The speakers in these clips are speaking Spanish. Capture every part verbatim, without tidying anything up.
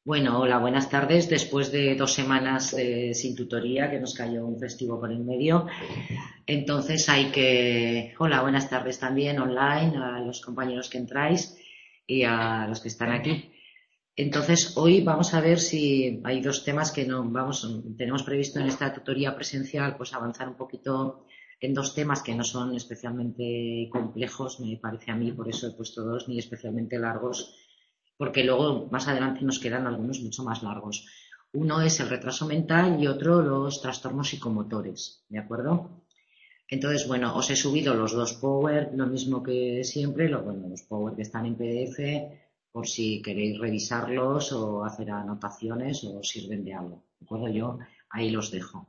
Bueno, hola, buenas tardes. Después de dos semanas eh, sin tutoría, que nos cayó un festivo por el medio, entonces hay que... Hola, buenas tardes también online a los compañeros que entráis y a los que están aquí. Entonces, hoy vamos a ver si hay dos temas que no vamos, tenemos previsto en esta tutoría presencial, pues avanzar un poquito en dos temas que no son especialmente complejos, me parece a mí, por eso he puesto dos, ni especialmente largos, porque luego más adelante nos quedan algunos mucho más largos. Uno es el retraso mental y otro los trastornos psicomotores, ¿de acuerdo? Entonces, bueno, os he subido los dos Power, lo mismo que siempre, lo, bueno, los Power que están en P D F, por si queréis revisarlos o hacer anotaciones o sirven de algo. ¿De acuerdo? Yo ahí los dejo.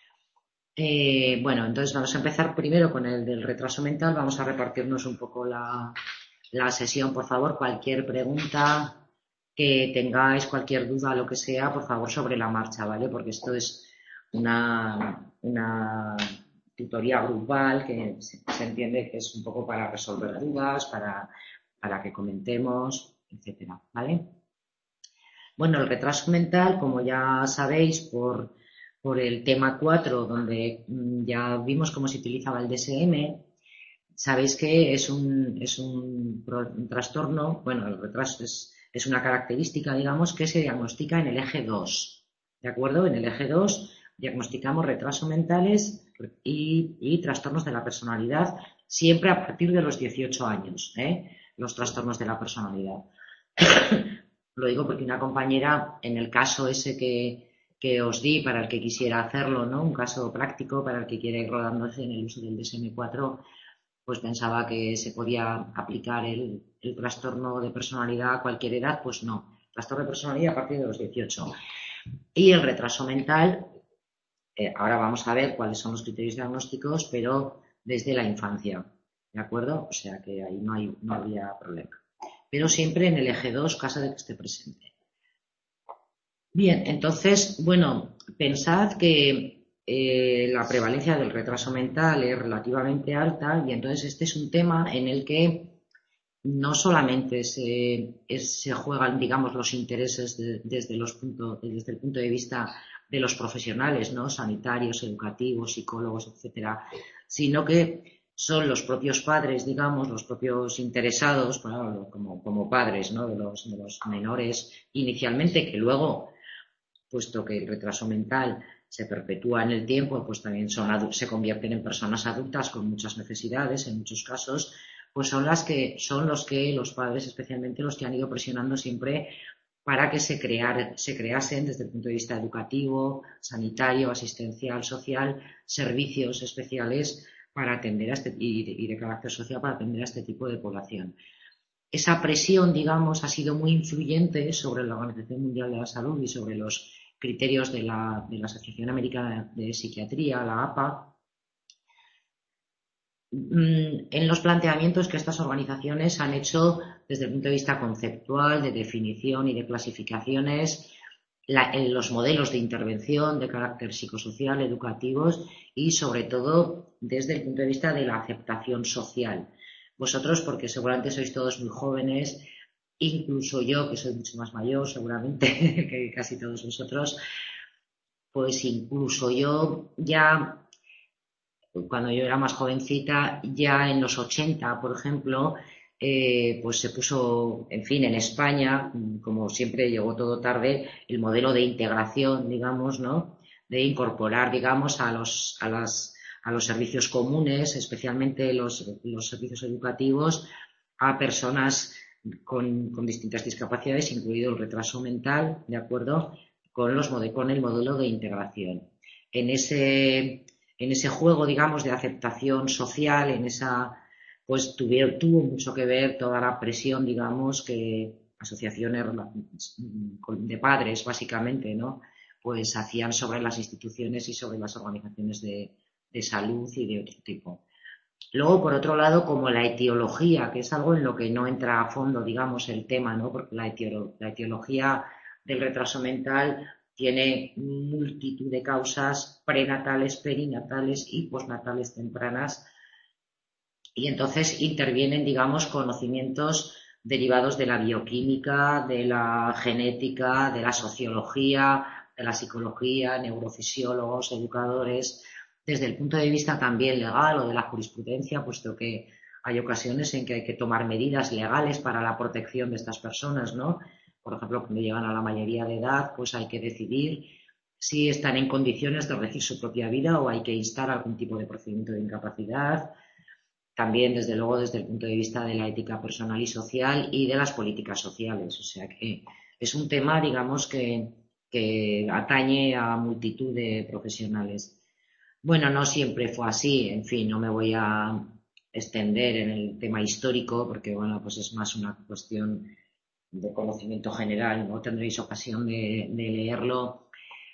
Eh, bueno, entonces vamos a empezar primero con el del retraso mental. Vamos a repartirnos un poco la, la sesión, por favor. Cualquier pregunta que tengáis, cualquier duda, lo que sea, por favor, sobre la marcha, ¿vale? Porque esto es una, una tutoría grupal que se, se entiende que es un poco para resolver dudas, para, para que comentemos, etcétera, ¿vale? Bueno, el retraso mental, como ya sabéis, por, por el tema cuatro, donde mm, ya vimos cómo se utilizaba el D S M, sabéis que es un, es un, un trastorno, bueno, el retraso es, es una característica, digamos, que se diagnostica en el eje dos, ¿de acuerdo? En el eje dos diagnosticamos retrasos mentales y, y trastornos de la personalidad, siempre a partir de los dieciocho años, ¿eh? Los trastornos de la personalidad. Lo digo porque una compañera, en el caso ese que, que os di para el que quisiera hacerlo, ¿no? Un caso práctico para el que quiere ir rodándose en el uso del D S M cuatro, pues pensaba que se podía aplicar el, el trastorno de personalidad a cualquier edad, pues no. Trastorno de personalidad a partir de los dieciocho. Y el retraso mental, eh, ahora vamos a ver cuáles son los criterios diagnósticos, pero desde la infancia, ¿de acuerdo? O sea que ahí no, hay, no habría problema. Pero siempre en el eje dos, caso de que esté presente. Bien, entonces, bueno, pensad que eh, la prevalencia del retraso mental es relativamente alta y entonces este es un tema en el que no solamente se, es, se juegan, digamos, los intereses de, desde, los punto, desde el punto de vista de los profesionales, ¿no? Sanitarios, educativos, psicólogos, etcétera, sino que son los propios padres, digamos, los propios interesados, bueno, como, como padres, ¿no? de, los, de los menores inicialmente, que luego, puesto que el retraso mental se perpetúa en el tiempo, pues también son, se convierten en personas adultas con muchas necesidades, en muchos casos, pues son las que son los que los padres, especialmente los que han ido presionando siempre para que se, crear, se creasen desde el punto de vista educativo, sanitario, asistencial, social, servicios especiales para atender a este, y, de, y de carácter social para atender a este tipo de población. Esa presión, digamos, ha sido muy influyente sobre la Organización Mundial de la Salud y sobre los criterios de la, de la Asociación Americana de Psiquiatría, la A P A, en los planteamientos que estas organizaciones han hecho desde el punto de vista conceptual, de definición y de clasificaciones, la, en los modelos de intervención de carácter psicosocial, educativos y sobre todo desde el punto de vista de la aceptación social. Vosotros, porque seguramente sois todos muy jóvenes, incluso yo, que soy mucho más mayor seguramente que casi todos vosotros, pues incluso yo ya cuando yo era más jovencita, ya en los ochenta, por ejemplo, eh, pues se puso, en fin, en España, como siempre llegó todo tarde, el modelo de integración, digamos, ¿no? De incorporar, digamos, a los, a las, a los servicios comunes, especialmente los, los servicios educativos, a personas con, con distintas discapacidades, incluido el retraso mental, ¿de acuerdo? Con, los, con el modelo de integración. En ese en ese juego, digamos, de aceptación social, en esa, pues tuvieron, tuvo mucho que ver toda la presión, digamos, que asociaciones de padres, básicamente, ¿no? Pues hacían sobre las instituciones y sobre las organizaciones de, de salud y de otro tipo. Luego, por otro lado, como la etiología, que es algo en lo que no entra a fondo, digamos, el tema, ¿no? Porque la, etiolo la etiología del retraso mental tiene multitud de causas prenatales, perinatales y postnatales tempranas y entonces intervienen, digamos, conocimientos derivados de la bioquímica, de la genética, de la sociología, de la psicología, neurofisiólogos, educadores, desde el punto de vista también legal o de la jurisprudencia, puesto que hay ocasiones en que hay que tomar medidas legales para la protección de estas personas, ¿no? Por ejemplo, cuando llegan a la mayoría de edad, pues hay que decidir si están en condiciones de regir su propia vida o hay que instar algún tipo de procedimiento de incapacidad. También, desde luego, desde el punto de vista de la ética personal y social y de las políticas sociales. O sea que es un tema, digamos, que, que atañe a multitud de profesionales. Bueno, no siempre fue así, en fin, no me voy a extender en el tema histórico porque, bueno, pues es más una cuestión de conocimiento general, no tendréis ocasión de, de leerlo,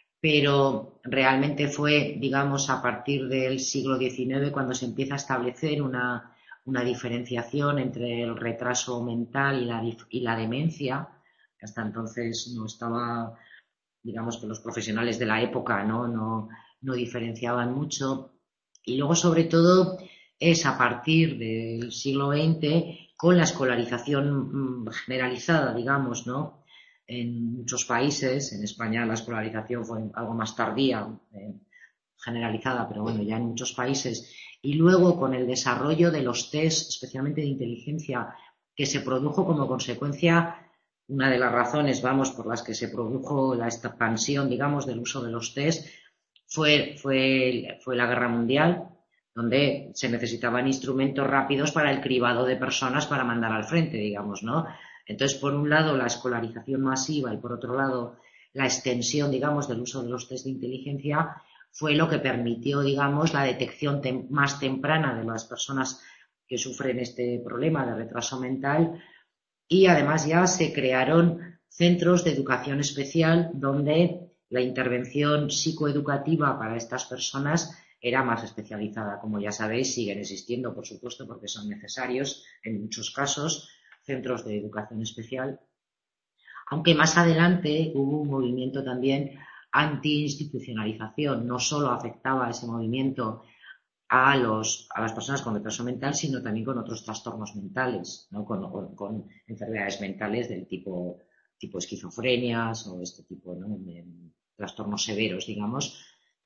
pero realmente fue, digamos, a partir del siglo diecinueve cuando se empieza a establecer una, una diferenciación entre el retraso mental y la, y la demencia, que hasta entonces no estaba, digamos que los profesionales de la época no, no, no diferenciaban mucho. Y luego, sobre todo, es a partir del siglo veinte con la escolarización generalizada, digamos, ¿no? En muchos países, en España la escolarización fue algo más tardía, eh, generalizada, pero bueno, ya en muchos países. Y luego con el desarrollo de los test, especialmente de inteligencia, que se produjo como consecuencia, una de las razones, vamos, por las que se produjo la expansión, digamos, del uso de los test, fue, fue, fue la Guerra Mundial, donde se necesitaban instrumentos rápidos para el cribado de personas para mandar al frente, digamos, ¿no? Entonces, por un lado, la escolarización masiva y, por otro lado, la extensión, digamos, del uso de los test de inteligencia fue lo que permitió, digamos, la detección tem- más temprana de las personas que sufren este problema de retraso mental y, además, ya se crearon centros de educación especial donde la intervención psicoeducativa para estas personas era más especializada. Como ya sabéis, siguen existiendo, por supuesto, porque son necesarios en muchos casos, centros de educación especial, aunque más adelante hubo un movimiento también anti-institucionalización. No solo afectaba ese movimiento a, los, a las personas con retraso mental, sino también con otros trastornos mentales, ¿no? con, con, con enfermedades mentales del tipo, tipo esquizofrenias o este tipo, ¿no? de trastornos severos, digamos.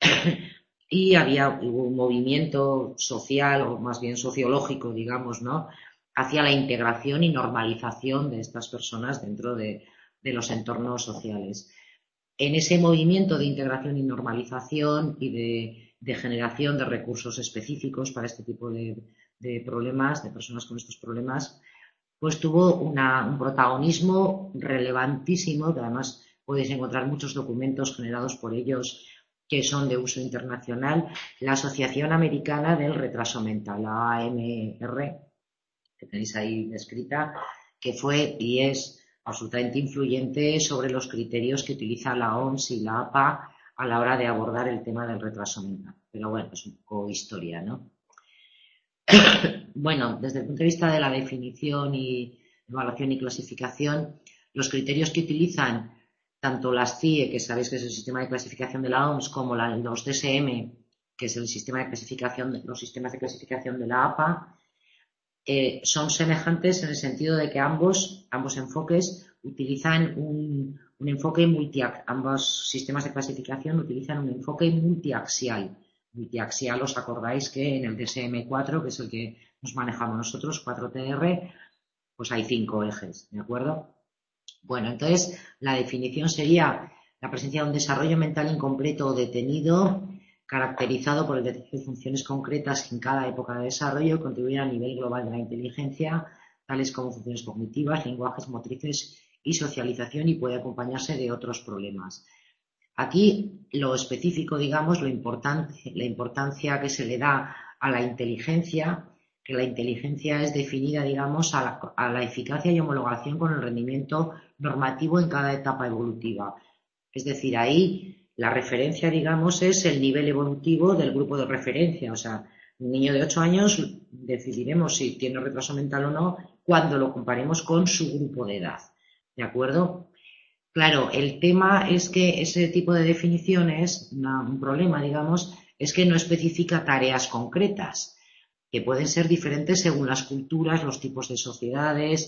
Y había hubo un movimiento social, o más bien sociológico, digamos, ¿no? hacia la integración y normalización de estas personas dentro de, de los entornos sociales. En ese movimiento de integración y normalización y de, de generación de recursos específicos para este tipo de, de problemas, de personas con estos problemas, pues tuvo una, un protagonismo relevantísimo, que además podéis encontrar muchos documentos generados por ellos que son de uso internacional, la Asociación Americana del Retraso Mental, la A M R, que tenéis ahí escrita, que fue y es absolutamente influyente sobre los criterios que utiliza la O M S y la A P A a la hora de abordar el tema del retraso mental. Pero bueno, es un poco historia, ¿no? Bueno, desde el punto de vista de la definición y evaluación y clasificación, los criterios que utilizan tanto las C I E, que sabéis que es el sistema de clasificación de la O M S, como la, los D S M, que es el sistema de clasificación, los sistemas de clasificación de la A P A, eh, son semejantes en el sentido de que ambos, ambos enfoques utilizan un, un enfoque multiaxial, ambos sistemas de clasificación utilizan un enfoque multiaxial. Multiaxial, os acordáis que en el D S M cuatro, que es el que nos manejamos nosotros, cuatro T R, pues hay cinco ejes, ¿de acuerdo? Bueno, entonces la definición sería la presencia de un desarrollo mental incompleto o detenido, caracterizado por el desarrollo de funciones concretas que en cada época de desarrollo contribuyen al nivel global de la inteligencia, tales como funciones cognitivas, lenguajes motrices y socialización, y puede acompañarse de otros problemas. Aquí lo específico, digamos, lo importante, la importancia que se le da a la inteligencia, que la inteligencia es definida, digamos, a la, a la eficacia y homologación con el rendimiento normativo en cada etapa evolutiva. Es decir, ahí la referencia, digamos, es el nivel evolutivo del grupo de referencia. O sea, un niño de ocho años decidiremos si tiene retraso mental o no cuando lo comparemos con su grupo de edad. ¿De acuerdo? Claro, el tema es que ese tipo de definiciones, una, un problema, digamos, es que no especifica tareas concretas, que pueden ser diferentes según las culturas, los tipos de sociedades,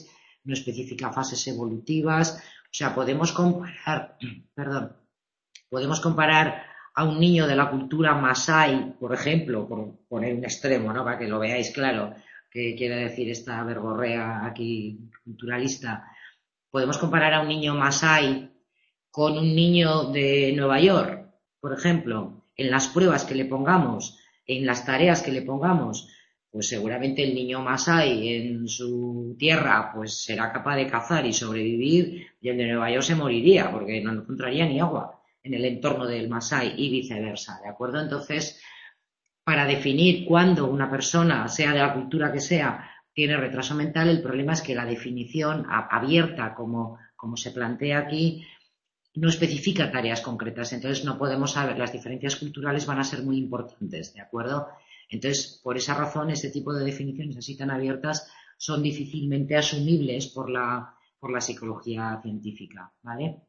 no especifica fases evolutivas. O sea, podemos comparar, perdón, podemos comparar a un niño de la cultura masái, por ejemplo, por poner un extremo, ¿no? Para que lo veáis claro, qué quiere decir esta verborrea aquí culturalista. Podemos comparar a un niño masái con un niño de Nueva York, por ejemplo, en las pruebas que le pongamos, en las tareas que le pongamos, pues seguramente el niño masái en su tierra pues será capaz de cazar y sobrevivir, y el de Nueva York se moriría porque no encontraría ni agua en el entorno del masái y viceversa, ¿de acuerdo? Entonces, para definir cuándo una persona, sea de la cultura que sea, tiene retraso mental, el problema es que la definición abierta, como, como se plantea aquí, no especifica tareas concretas, entonces no podemos saber, las diferencias culturales van a ser muy importantes, ¿de acuerdo? Entonces, por esa razón, este tipo de definiciones así tan abiertas son difícilmente asumibles por la, por la psicología científica, ¿vale?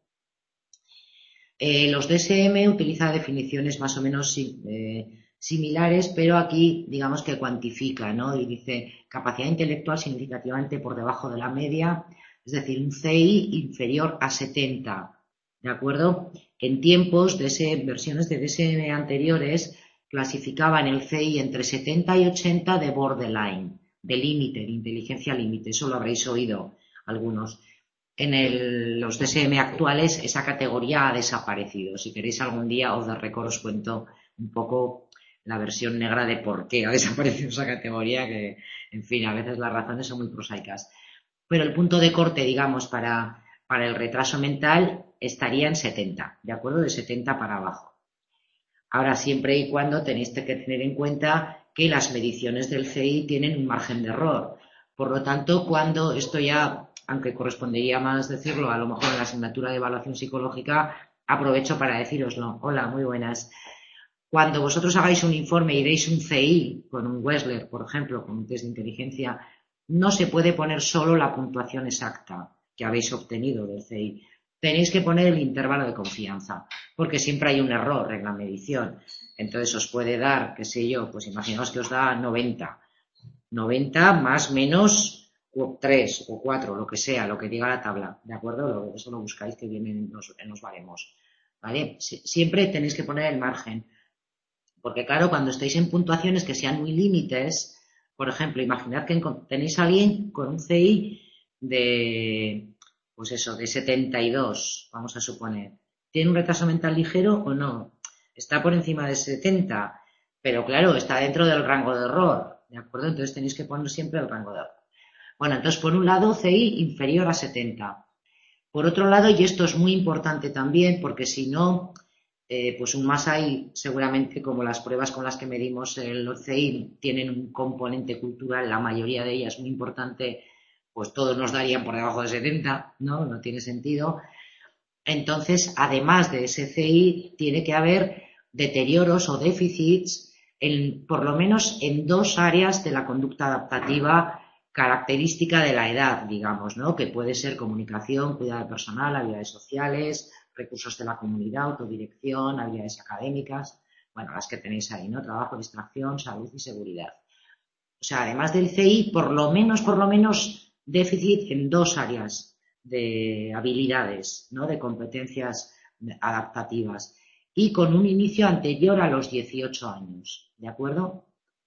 Eh, los D S M utilizan definiciones más o menos eh, similares, pero aquí digamos que cuantifica, ¿no? Y dice capacidad intelectual significativamente por debajo de la media, es decir, un C I inferior a setenta, ¿de acuerdo? En tiempos de ese, versiones de D S M anteriores clasificaban el C I entre setenta y ochenta de borderline, de límite, de inteligencia límite, eso lo habréis oído algunos. En el, los D S M actuales esa categoría ha desaparecido. Si queréis algún día os de récord os cuento un poco la versión negra de por qué ha desaparecido esa categoría, que en fin, a veces las razones son muy prosaicas. Pero el punto de corte, digamos, para, para el retraso mental estaría en setenta, ¿de acuerdo? De setenta para abajo. Ahora, siempre y cuando tenéis que tener en cuenta que las mediciones del C I tienen un margen de error. Por lo tanto, cuando esto ya, aunque correspondería más decirlo a lo mejor en la asignatura de evaluación psicológica, aprovecho para decíroslo. Hola, muy buenas. Cuando vosotros hagáis un informe y deis un C I con un Wechsler, por ejemplo, con un test de inteligencia, no se puede poner solo la puntuación exacta que habéis obtenido del C I. Tenéis que poner el intervalo de confianza, porque siempre hay un error en la medición. Entonces os puede dar, qué sé yo, pues imaginaos que os da noventa. noventa más menos tres o cuatro, lo que sea, lo que diga la tabla, ¿de acuerdo? Eso lo buscáis que viene en los, en los baremos, ¿vale? Siempre tenéis que poner el margen, porque claro, cuando estéis en puntuaciones que sean muy límites, por ejemplo, imaginad que tenéis a alguien con un C I de, pues eso, de setenta y dos, vamos a suponer. ¿Tiene un retraso mental ligero o no? Está por encima de setenta, pero claro, está dentro del rango de error, ¿de acuerdo? Entonces tenéis que poner siempre el rango de error. Bueno, entonces por un lado C I inferior a setenta. Por otro lado, y esto es muy importante también, porque si no, eh, pues un masái seguramente, como las pruebas con las que medimos el C I tienen un componente cultural, la mayoría de ellas muy importante, pues todos nos darían por debajo de setenta, ¿no? No tiene sentido. Entonces, además de ese C I, tiene que haber deterioros o déficits en, por lo menos en dos áreas de la conducta adaptativa característica de la edad, digamos, ¿no? Que puede ser comunicación, cuidado personal, habilidades sociales, recursos de la comunidad, autodirección, habilidades académicas, bueno, las que tenéis ahí, ¿no? Trabajo, distracción, salud y seguridad. O sea, además del C I, por lo menos, por lo menos, déficit en dos áreas de habilidades, ¿no? De competencias adaptativas y con un inicio anterior a los dieciocho años, ¿de acuerdo?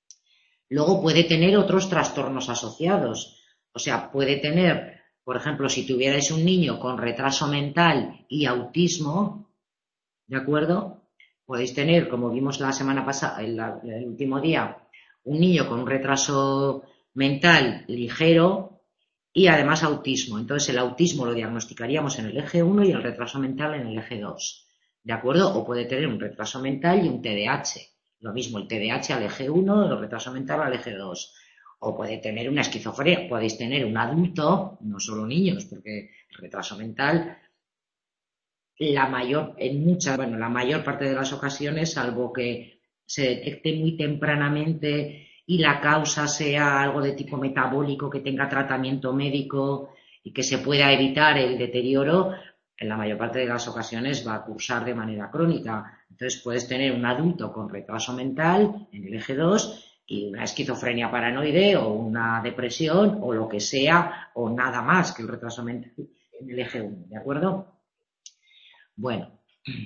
Luego puede tener otros trastornos asociados, o sea, puede tener, por ejemplo, si tuvierais un niño con retraso mental y autismo, ¿de acuerdo? Podéis tener, como vimos la semana pasada, el, el último día, un niño con un retraso mental ligero y además autismo. Entonces el autismo lo diagnosticaríamos en el eje uno y el retraso mental en el eje dos, ¿de acuerdo? O puede tener un retraso mental y un T D A H. Lo mismo, el T D A H al eje uno, el retraso mental al eje dos. O puede tener una esquizofrenia. Podéis tener un adulto, no solo niños, porque el retraso mental, la mayor, en muchas, bueno, la mayor parte de las ocasiones, salvo que se detecte muy tempranamente y la causa sea algo de tipo metabólico, que tenga tratamiento médico y que se pueda evitar el deterioro, en la mayor parte de las ocasiones va a cursar de manera crónica. Entonces puedes tener un adulto con retraso mental en el eje dos y una esquizofrenia paranoide o una depresión o lo que sea, o nada más que el retraso mental en el eje uno, ¿de acuerdo? Bueno.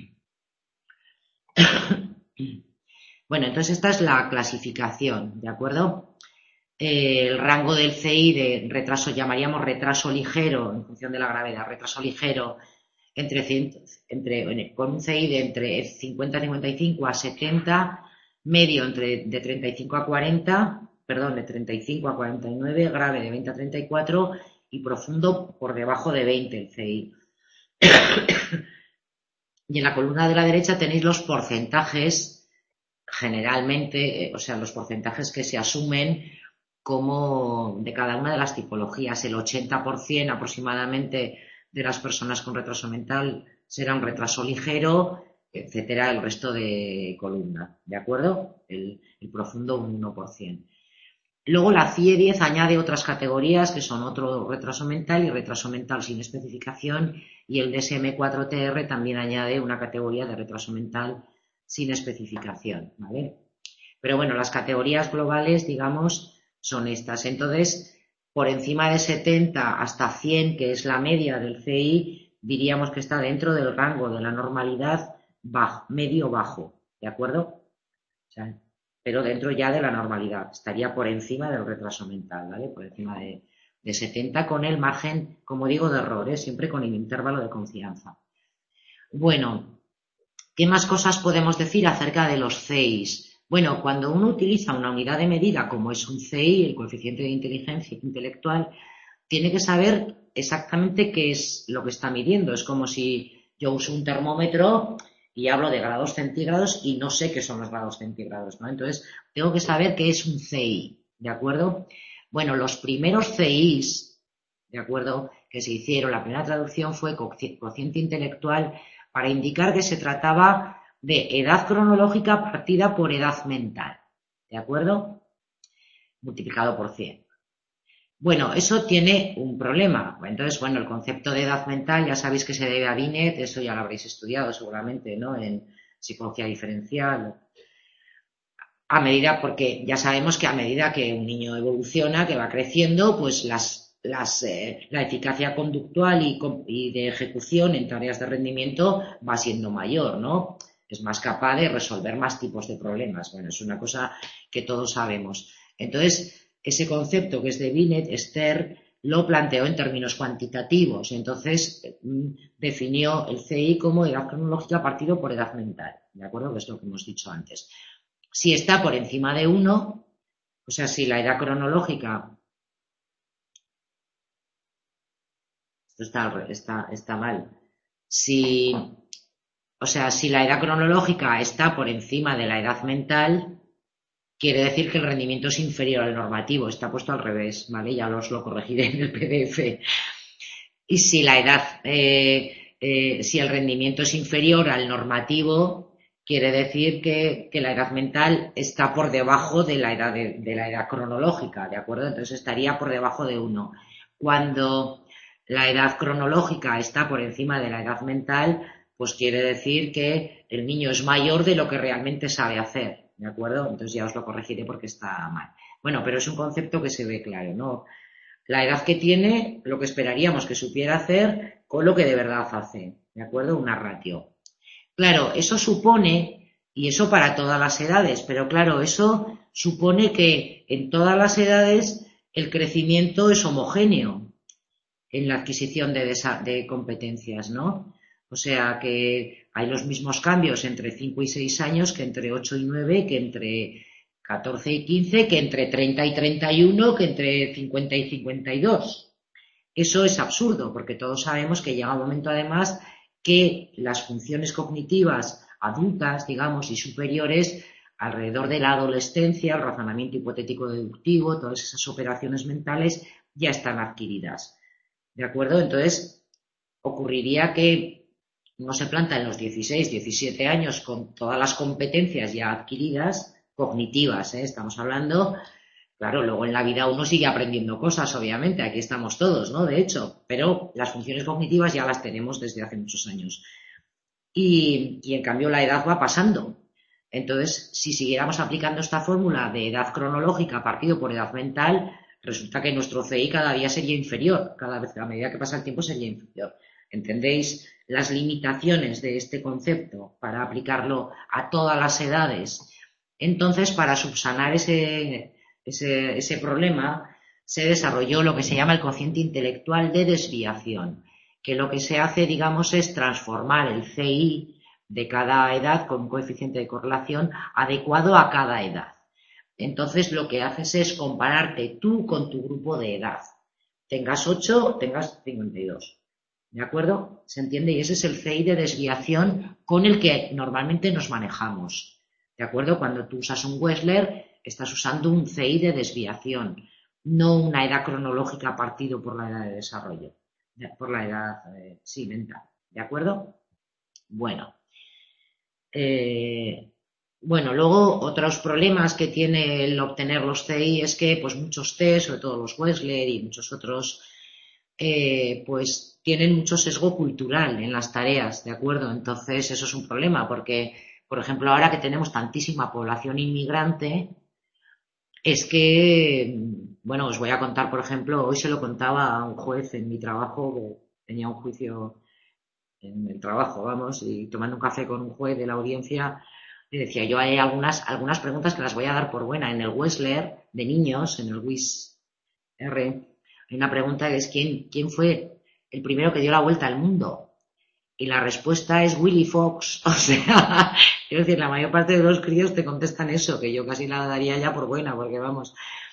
Bueno, entonces esta es la clasificación, ¿de acuerdo? Eh, el rango del C I de retraso, llamaríamos retraso ligero, en función de la gravedad, retraso ligero, entre, entre con un C I de entre cincuenta a cincuenta y cinco a setenta, medio entre de treinta y cinco a cuarenta, perdón, de treinta y cinco a cuarenta y nueve, grave de veinte a treinta y cuatro y profundo por debajo de veinte el C I. Y en la columna de la derecha tenéis los porcentajes, generalmente, o sea, los porcentajes que se asumen como de cada una de las tipologías. El ochenta por ciento aproximadamente de las personas con retraso mental será un retraso ligero, etcétera, el resto de columna, ¿de acuerdo? El, el profundo un uno por ciento. Luego la C I E diez añade otras categorías que son otro retraso mental y retraso mental sin especificación, y el D S M cuatro T R también añade una categoría de retraso mental sin especificación, ¿vale? Pero bueno, las categorías globales, digamos, son estas. Entonces, por encima de setenta hasta cien, que es la media del C I, diríamos que está dentro del rango de la normalidad bajo, medio-bajo, ¿de acuerdo? O sea, pero dentro ya de la normalidad, estaría por encima del retraso mental, ¿vale? Por encima de, de setenta, con el margen, como digo, de error, ¿eh? Siempre con el intervalo de confianza. Bueno, ¿qué más cosas podemos decir acerca de los C Is? Bueno, cuando uno utiliza una unidad de medida como es un C I, el coeficiente de inteligencia intelectual, tiene que saber exactamente qué es lo que está midiendo. Es como si yo uso un termómetro y hablo de grados centígrados y no sé qué son los grados centígrados, ¿no? Entonces, tengo que saber qué es un C I, ¿de acuerdo? Bueno, los primeros C Is, ¿de acuerdo?, que se hicieron, la primera traducción fue cociente intelectual, para indicar que se trataba de edad cronológica partida por edad mental, ¿de acuerdo? Multiplicado por cien. Bueno, eso tiene un problema. Entonces, bueno, el concepto de edad mental ya sabéis que se debe a Binet, eso ya lo habréis estudiado seguramente, ¿no?, en psicología diferencial. A medida, porque ya sabemos que a medida que un niño evoluciona, que va creciendo, pues las, las, eh, la eficacia conductual y, y de ejecución en tareas de rendimiento va siendo mayor, ¿no? Es más capaz de resolver más tipos de problemas. Bueno, es una cosa que todos sabemos. Entonces, ese concepto que es de Binet, Esther lo planteó en términos cuantitativos. Entonces, definió el C I como edad cronológica partido por edad mental, ¿de acuerdo? Que es lo que hemos dicho antes. Si está por encima de uno, o sea, si la edad cronológica, esto está, está, está mal, si, o sea, si la edad cronológica está por encima de la edad mental, quiere decir que el rendimiento es inferior al normativo, está puesto al revés, ¿vale? Ya os lo corregiré en el P D F. Y si la edad, eh, eh, si el rendimiento es inferior al normativo, quiere decir que, que la edad mental está por debajo de la edad de, de la edad cronológica, ¿de acuerdo? Entonces estaría por debajo de uno. Cuando la edad cronológica está por encima de la edad mental, pues quiere decir que el niño es mayor de lo que realmente sabe hacer, ¿de acuerdo? Entonces ya os lo corregiré porque está mal. Bueno, pero es un concepto que se ve claro, ¿no? La edad que tiene, lo que esperaríamos que supiera hacer con lo que de verdad hace, ¿de acuerdo? Una ratio. Claro, eso supone, y eso para todas las edades, pero claro, eso supone que en todas las edades el crecimiento es homogéneo en la adquisición de, de competencias, ¿no? O sea que hay los mismos cambios entre cinco y seis años que entre ocho y nueve, que entre catorce y quince, que entre treinta y treinta y uno, que entre cincuenta y cincuenta y dos. Eso es absurdo, porque todos sabemos que llega un momento, además, que las funciones cognitivas adultas, digamos, y superiores, alrededor de la adolescencia, el razonamiento hipotético deductivo, todas esas operaciones mentales ya están adquiridas. ¿De acuerdo? Entonces, ocurriría que uno se planta en los dieciséis, diecisiete años con todas las competencias ya adquiridas, cognitivas, ¿eh? Estamos hablando. Claro, luego en la vida uno sigue aprendiendo cosas, obviamente, aquí estamos todos, ¿no? De hecho, pero las funciones cognitivas ya las tenemos desde hace muchos años. Y, y en cambio la edad va pasando. Entonces, si siguiéramos aplicando esta fórmula de edad cronológica partido por edad mental, resulta que nuestro C I cada día sería inferior, cada vez a medida que pasa el tiempo sería inferior. ¿Entendéis las limitaciones de este concepto para aplicarlo a todas las edades? Entonces, para subsanar ese, ese, ese problema, se desarrolló lo que se llama el cociente intelectual de desviación, que lo que se hace, digamos, es transformar el C I de cada edad con un coeficiente de correlación adecuado a cada edad. Entonces lo que haces es compararte tú con tu grupo de edad. Tengas ocho o tengas cincuenta y dos. ¿De acuerdo? ¿Se entiende? Y ese es el C I de desviación con el que normalmente nos manejamos. ¿De acuerdo? Cuando tú usas un Wechsler, estás usando un C I de desviación, no una edad cronológica partido por la edad de desarrollo, por la edad, eh, sí, mental. ¿De acuerdo? Bueno. Eh, bueno, luego otros problemas que tiene el obtener los C I es que pues muchos test, sobre todo los Wechsler y muchos otros, eh, pues tienen mucho sesgo cultural en las tareas, ¿de acuerdo? Entonces eso es un problema porque, por ejemplo, ahora que tenemos tantísima población inmigrante, es que, bueno, os voy a contar, por ejemplo, hoy se lo contaba a un juez en mi trabajo, que tenía un juicio en el trabajo, vamos, y tomando un café con un juez de la audiencia, le decía yo, hay algunas, algunas preguntas que las voy a dar por buena. En el Wechsler de niños, en el WIS R, hay una pregunta que es ¿quién, quién fue el primero que dio la vuelta al mundo? Y la respuesta es Willy Fox. O sea, quiero decir, la mayor parte de los críos te contestan eso, que yo casi la daría ya por buena, porque vamos.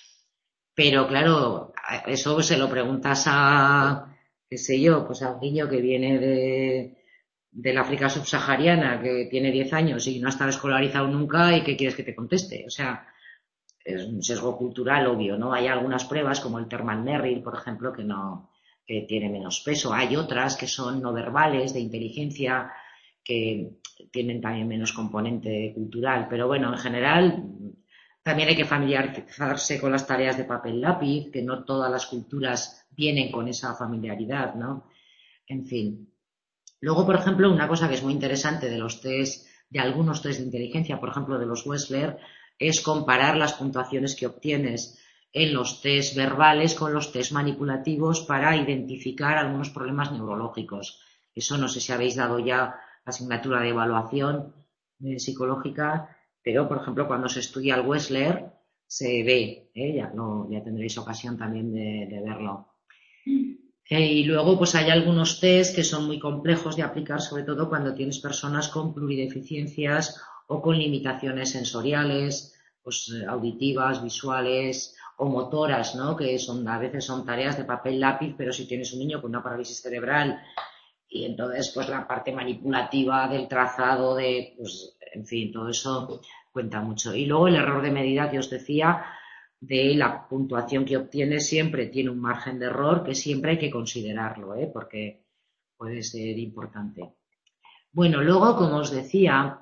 Pero claro, eso se lo preguntas a, qué sé yo, pues a un niño que viene de, del África subsahariana, que tiene diez años y no ha estado escolarizado nunca, ¿y qué quieres que te conteste? O sea, es un sesgo cultural obvio, ¿no? Hay algunas pruebas, como el Terman Merrill, por ejemplo, que no, que tiene menos peso. Hay otras que son no verbales, de inteligencia, que tienen también menos componente cultural. Pero bueno, en general, también hay que familiarizarse con las tareas de papel lápiz, que no todas las culturas vienen con esa familiaridad, ¿no? En fin. Luego, por ejemplo, una cosa que es muy interesante de los test, de algunos test de inteligencia, por ejemplo, de los Wechsler, es comparar las puntuaciones que obtienes en los test verbales con los test manipulativos para identificar algunos problemas neurológicos. Eso no sé si habéis dado ya la asignatura de evaluación eh, psicológica, pero, por ejemplo, cuando se estudia el Wechsler, se ve, ¿eh? ya, no, ya tendréis ocasión también de, de verlo. Eh, y luego, pues hay algunos test que son muy complejos de aplicar, sobre todo cuando tienes personas con plurideficiencias o con limitaciones sensoriales, pues auditivas, visuales o motoras, ¿no? Que son, a veces son tareas de papel lápiz, pero si tienes un niño con una parálisis cerebral y entonces, pues la parte manipulativa del trazado, de, pues, en fin, todo eso cuenta mucho. Y luego el error de medida que os decía, de la puntuación que obtienes siempre tiene un margen de error que siempre hay que considerarlo, ¿eh? Porque puede ser importante. Bueno, luego, como os decía,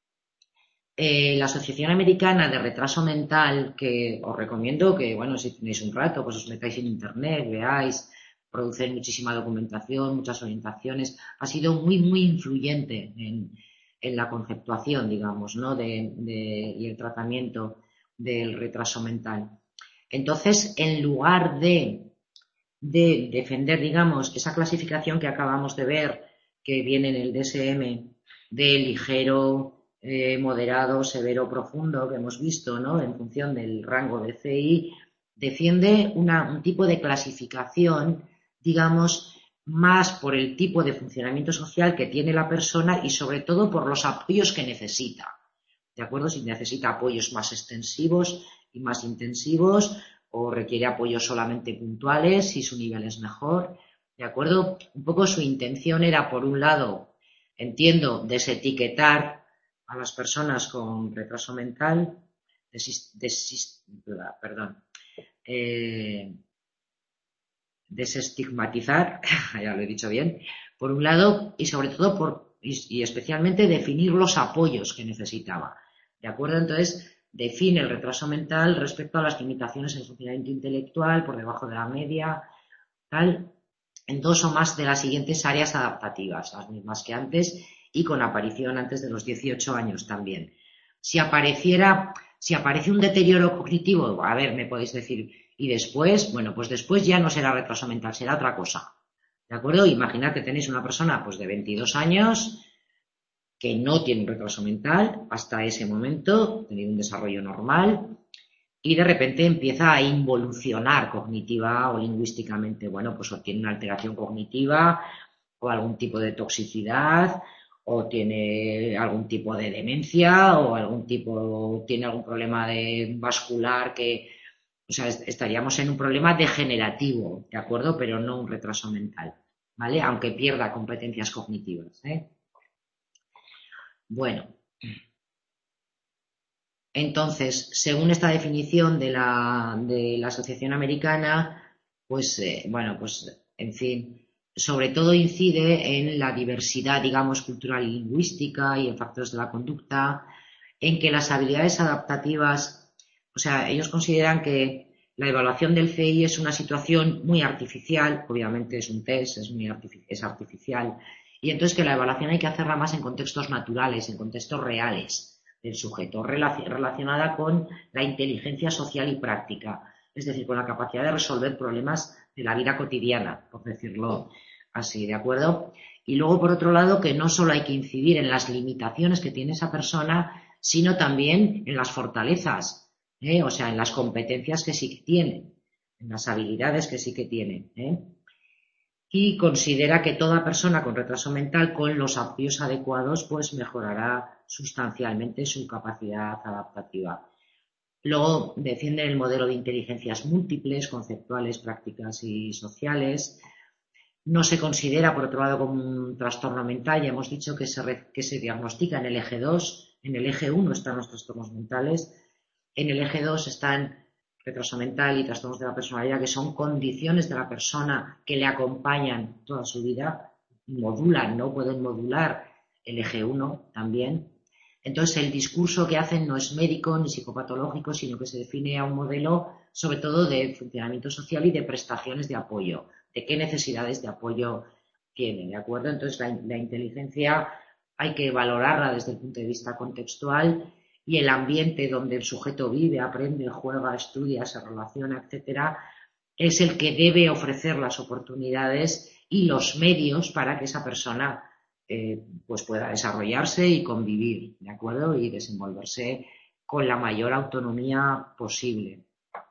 eh, la Asociación Americana de Retraso Mental, que os recomiendo que, bueno, si tenéis un rato, pues os metáis en internet, veáis, producen muchísima documentación, muchas orientaciones, ha sido muy, muy influyente en, en la conceptuación, digamos, ¿no? de, de, y el tratamiento del retraso mental. Entonces, en lugar de, de defender, digamos, esa clasificación que acabamos de ver, que viene en el D S M, de ligero, eh, moderado, severo, profundo, que hemos visto, ¿no? En función del rango de C I, defiende una, un tipo de clasificación, digamos, más por el tipo de funcionamiento social que tiene la persona y sobre todo por los apoyos que necesita. ¿De acuerdo? Si necesita apoyos más extensivos y más intensivos o requiere apoyos solamente puntuales, si su nivel es mejor. ¿De acuerdo? Un poco su intención era, por un lado, entiendo, desetiquetar a las personas con retraso mental, desis, desis, perdón, eh, desestigmatizar, ya lo he dicho bien, por un lado, y sobre todo por, y, y especialmente definir los apoyos que necesitaba. ¿De acuerdo? Entonces, define el retraso mental respecto a las limitaciones en funcionamiento intelectual por debajo de la media, tal, en dos o más de las siguientes áreas adaptativas, las mismas que antes y con aparición antes de los dieciocho años también. Si apareciera, si aparece un deterioro cognitivo, a ver, me podéis decir, y después, bueno, pues después ya no será retraso mental, será otra cosa. ¿De acuerdo? Imaginad que tenéis una persona pues de veintidós años que no tiene un retraso mental hasta ese momento, ha tenido un desarrollo normal y de repente empieza a involucionar cognitiva o lingüísticamente. Bueno, pues o tiene una alteración cognitiva o algún tipo de toxicidad o tiene algún tipo de demencia o algún tipo, tiene algún problema de vascular que, o sea, estaríamos en un problema degenerativo, ¿de acuerdo? Pero no un retraso mental, ¿vale? Aunque pierda competencias cognitivas, ¿eh? Bueno, entonces, según esta definición de la, de la Asociación Americana, pues, eh, bueno, pues, en fin, sobre todo incide en la diversidad, digamos, cultural y lingüística y en factores de la conducta, en que las habilidades adaptativas, o sea, ellos consideran que la evaluación del C I es una situación muy artificial, obviamente es un test, es muy artific- es artificial, y entonces que la evaluación hay que hacerla más en contextos naturales, en contextos reales del sujeto, relacionada con la inteligencia social y práctica, es decir, con la capacidad de resolver problemas de la vida cotidiana, por decirlo así, ¿de acuerdo? Y luego, por otro lado, que no solo hay que incidir en las limitaciones que tiene esa persona, sino también en las fortalezas, ¿eh? O sea, en las competencias que sí que tiene, en las habilidades que sí que tiene, ¿eh? Y considera que toda persona con retraso mental con los apoyos adecuados pues mejorará sustancialmente su capacidad adaptativa. Luego defienden el modelo de inteligencias múltiples, conceptuales, prácticas y sociales. No se considera, por otro lado, como un trastorno mental. Ya hemos dicho que se, re, que se diagnostica en el eje dos, en el eje uno están los trastornos mentales, en el eje dos están retraso mental y trastornos de la personalidad, que son condiciones de la persona que le acompañan toda su vida, modulan, ¿no? Pueden modular el eje uno también. Entonces, el discurso que hacen no es médico ni psicopatológico, sino que se define a un modelo, sobre todo, de funcionamiento social y de prestaciones de apoyo, de qué necesidades de apoyo tiene, ¿de acuerdo? Entonces, la, la inteligencia hay que valorarla desde el punto de vista contextual y el ambiente donde el sujeto vive, aprende, juega, estudia, se relaciona, etcétera, es el que debe ofrecer las oportunidades y los medios para que esa persona eh, pues pueda desarrollarse y convivir, ¿de acuerdo? Y desenvolverse con la mayor autonomía posible.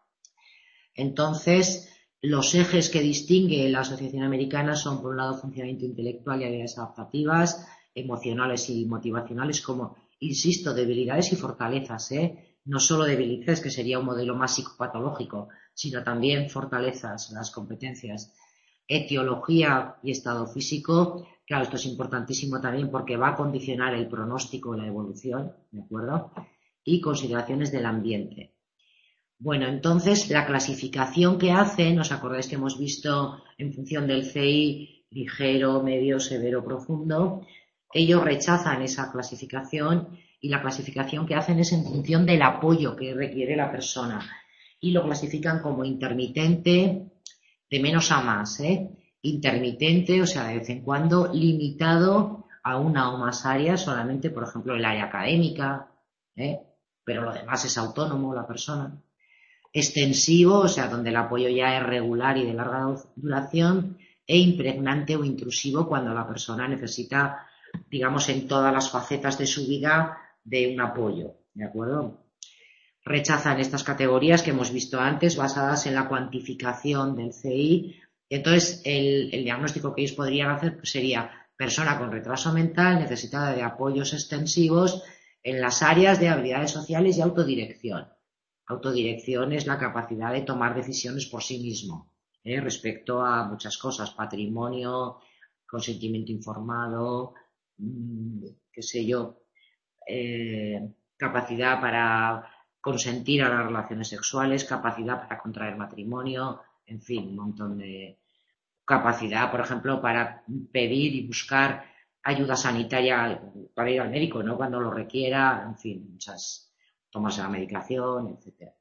Entonces, los ejes que distingue la Asociación Americana son, por un lado, funcionamiento intelectual y habilidades adaptativas, emocionales y motivacionales, como, insisto, debilidades y fortalezas, ¿eh? No solo debilidades, que sería un modelo más psicopatológico, sino también fortalezas, las competencias. Etiología y estado físico, claro, esto es importantísimo también porque va a condicionar el pronóstico y la evolución, ¿de acuerdo? Y consideraciones del ambiente. Bueno, entonces la clasificación que hacen, ¿os acordáis que hemos visto en función del C I ligero, medio, severo, profundo? Ellos rechazan esa clasificación y la clasificación que hacen es en función del apoyo que requiere la persona y lo clasifican como intermitente, de menos a más, ¿eh? Intermitente, o sea, de vez en cuando, limitado a una o más áreas, solamente, por ejemplo, el área académica, ¿eh? Pero lo demás es autónomo la persona. Extensivo, o sea, donde el apoyo ya es regular y de larga duración, e impregnante o intrusivo cuando la persona necesita, digamos, en todas las facetas de su vida de un apoyo, ¿de acuerdo? Rechazan estas categorías que hemos visto antes basadas en la cuantificación del C I. Entonces, el, el diagnóstico que ellos podrían hacer sería persona con retraso mental necesitada de apoyos extensivos en las áreas de habilidades sociales y autodirección. Autodirección es la capacidad de tomar decisiones por sí mismo, ¿eh? Respecto a muchas cosas, patrimonio, consentimiento informado, mmm, qué sé yo, eh, capacidad para consentir a las relaciones sexuales, capacidad para contraer matrimonio, en fin, un montón de capacidad, por ejemplo, para pedir y buscar ayuda sanitaria para ir al médico, ¿no? Cuando lo requiera, en fin, muchas tomarse la medicación, etcétera.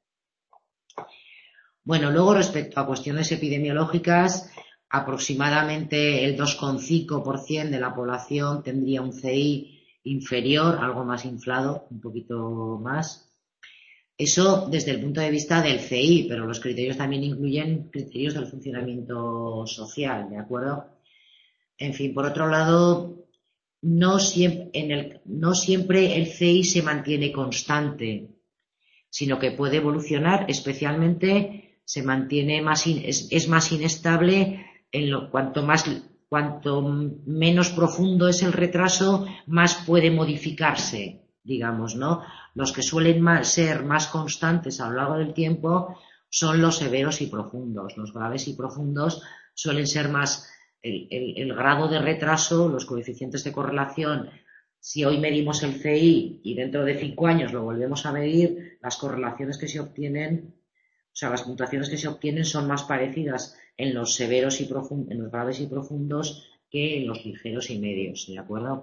Bueno, luego respecto a cuestiones epidemiológicas, aproximadamente el dos coma cinco por ciento de la población tendría un C I inferior, algo más inflado, un poquito más. Eso desde el punto de vista del C I, pero los criterios también incluyen criterios del funcionamiento social, ¿de acuerdo? En fin, por otro lado, no siempre, en el, no siempre el C I se mantiene constante, sino que puede evolucionar, especialmente se mantiene más, in, es, es más inestable en lo, cuanto más, cuanto menos profundo es el retraso, más puede modificarse, digamos, ¿no? Los que suelen más, ser más constantes a lo largo del tiempo son los severos y profundos. Los graves y profundos suelen ser más el, el, el grado de retraso, los coeficientes de correlación. Si hoy medimos el C I y dentro de cinco años lo volvemos a medir, las correlaciones que se obtienen, o sea, las puntuaciones que se obtienen son más parecidas en los severos y profundos, en los graves y profundos que en los ligeros y medios, ¿de acuerdo?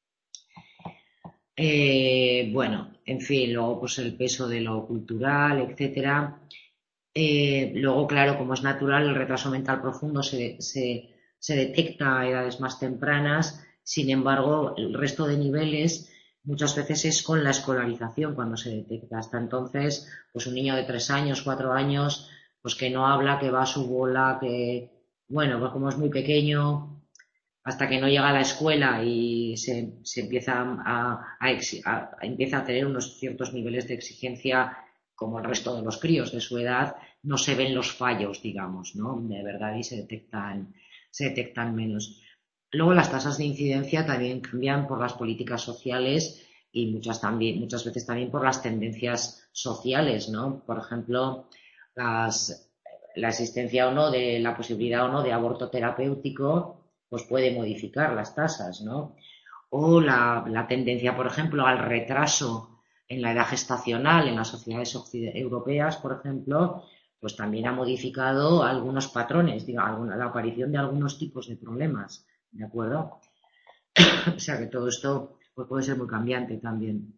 Eh, bueno, en fin, luego pues el peso de lo cultural, etcétera. Eh, luego, claro, como es natural, el retraso mental profundo se, se, se detecta a edades más tempranas. Sin embargo, el resto de niveles muchas veces es con la escolarización cuando se detecta. Hasta entonces, pues un niño de tres años, cuatro años, pues que no habla, que va a su bola, que, bueno, pues como es muy pequeño, hasta que no llega a la escuela y se, se empieza a, a, a, a, empieza a tener unos ciertos niveles de exigencia como el resto de los críos de su edad, no se ven los fallos, digamos, ¿no? De verdad, y se detectan, se detectan menos. Luego las tasas de incidencia también cambian por las políticas sociales y muchas, también, muchas veces también por las tendencias sociales, ¿no? Por ejemplo, las, la existencia o no de la posibilidad o no de aborto terapéutico pues puede modificar las tasas, ¿no? O la, la tendencia, por ejemplo, al retraso en la edad gestacional en las sociedades europeas, por ejemplo, pues también ha modificado algunos patrones, digo, alguna, la aparición de algunos tipos de problemas, ¿de acuerdo? O sea que todo esto pues, puede ser muy cambiante también.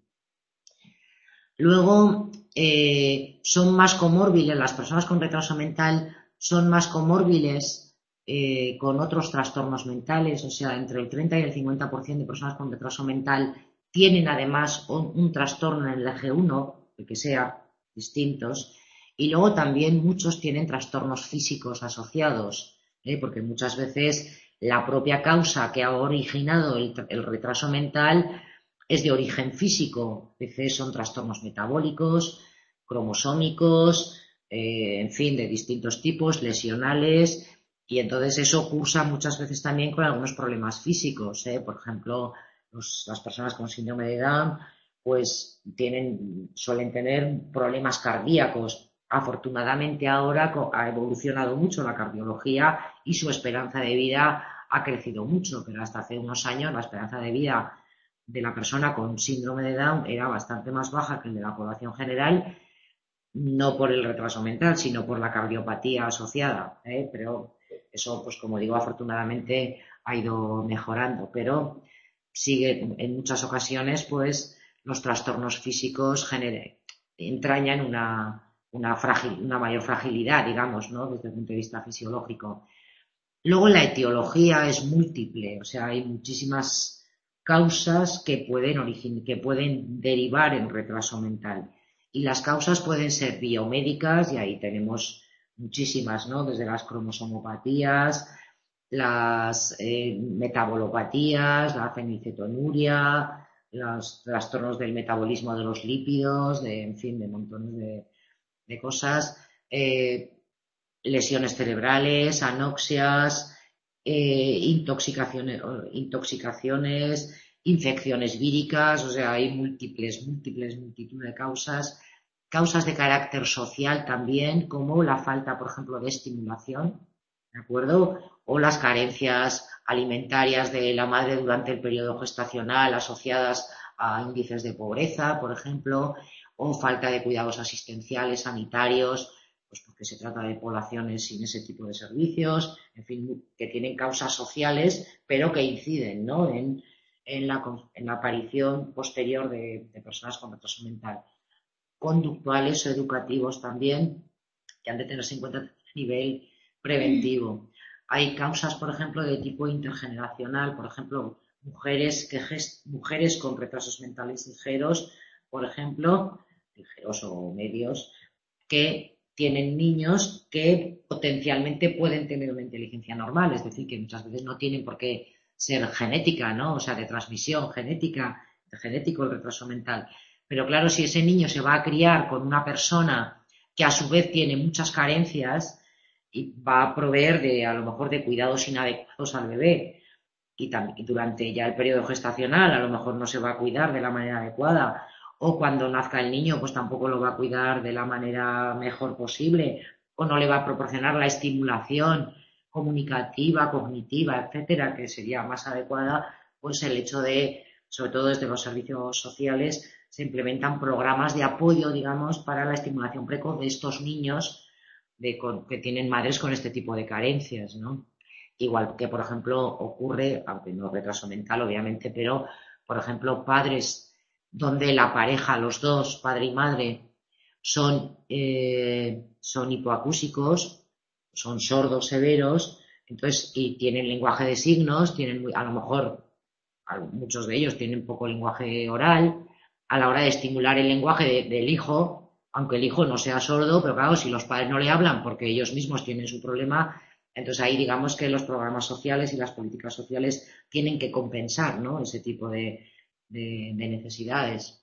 Luego, eh, son más comórbiles, las personas con retraso mental son más comórbiles eh, con otros trastornos mentales, o sea, entre el treinta y el cincuenta por ciento de personas con retraso mental tienen además un, un trastorno en el eje uno, el que sea, distintos, y luego también muchos tienen trastornos físicos asociados, ¿eh? Porque muchas veces la propia causa que ha originado el, el retraso mental es de origen físico, a veces son trastornos metabólicos, cromosómicos, eh, en fin, de distintos tipos, lesionales, y entonces eso cursa muchas veces también con algunos problemas físicos, ¿eh? Por ejemplo, los, las personas con síndrome de Down pues tienen, suelen tener problemas cardíacos. Afortunadamente ahora ha evolucionado mucho la cardiología y su esperanza de vida ha crecido mucho, pero hasta hace unos años la esperanza de vida de la persona con síndrome de Down era bastante más baja que el de la población general, no por el retraso mental, sino por la cardiopatía asociada, ¿eh? Pero eso, pues como digo, afortunadamente ha ido mejorando, pero sigue en muchas ocasiones, pues los trastornos físicos genere, entrañan una, una, fragil, una mayor fragilidad, digamos, ¿no? Desde el punto de vista fisiológico. Luego la etiología es múltiple, o sea, hay muchísimas causas que pueden, origin que pueden derivar en retraso mental. Y las causas pueden ser biomédicas, y ahí tenemos muchísimas, ¿no? Desde las cromosomopatías, las eh, metabolopatías, la fenilcetonuria, los trastornos del metabolismo de los lípidos, de, en fin, de montones de, de cosas. Eh, lesiones cerebrales, anoxias, eh, intoxicaciones, intoxicaciones, infecciones víricas, o sea, hay múltiples, múltiples, multitud de causas, causas de carácter social también, como la falta, por ejemplo, de estimulación, ¿de acuerdo? O las carencias alimentarias de la madre durante el periodo gestacional asociadas a índices de pobreza, por ejemplo, o falta de cuidados asistenciales, sanitarios, pues porque se trata de poblaciones sin ese tipo de servicios, en fin, que tienen causas sociales, pero que inciden, ¿no? en, en, la, en la aparición posterior de, de personas con retraso mental. Conductuales o educativos también, que han de tenerse en cuenta a nivel preventivo. Hay causas, por ejemplo, de tipo intergeneracional, por ejemplo, mujeres, que gest, mujeres con retrasos mentales ligeros, por ejemplo, ligeros o medios, que tienen niños que potencialmente pueden tener una inteligencia normal, es decir, que muchas veces no tienen por qué ser genética, ¿no? O sea, de transmisión genética, de genético el retraso mental. Pero claro, si ese niño se va a criar con una persona que a su vez tiene muchas carencias y va a proveer de, a lo mejor, de cuidados inadecuados al bebé, y también durante ya el periodo gestacional a lo mejor no se va a cuidar de la manera adecuada, o cuando nazca el niño pues tampoco lo va a cuidar de la manera mejor posible, o no le va a proporcionar la estimulación comunicativa, cognitiva, etcétera, que sería más adecuada, pues el hecho de, sobre todo desde los servicios sociales, se implementan programas de apoyo, digamos, para la estimulación precoz de estos niños de, con, que tienen madres con este tipo de carencias, ¿no? Igual que, por ejemplo, ocurre, aunque no retraso mental, obviamente, pero, por ejemplo, padres donde la pareja, los dos, padre y madre, son, eh, son hipoacúsicos, son sordos severos, entonces, y tienen lenguaje de signos, tienen, a lo mejor, muchos de ellos tienen poco lenguaje oral, a la hora de estimular el lenguaje de, del hijo, aunque el hijo no sea sordo, pero claro, si los padres no le hablan porque ellos mismos tienen su problema, entonces ahí digamos que los programas sociales y las políticas sociales tienen que compensar, ¿no?, ese tipo de, de, de necesidades.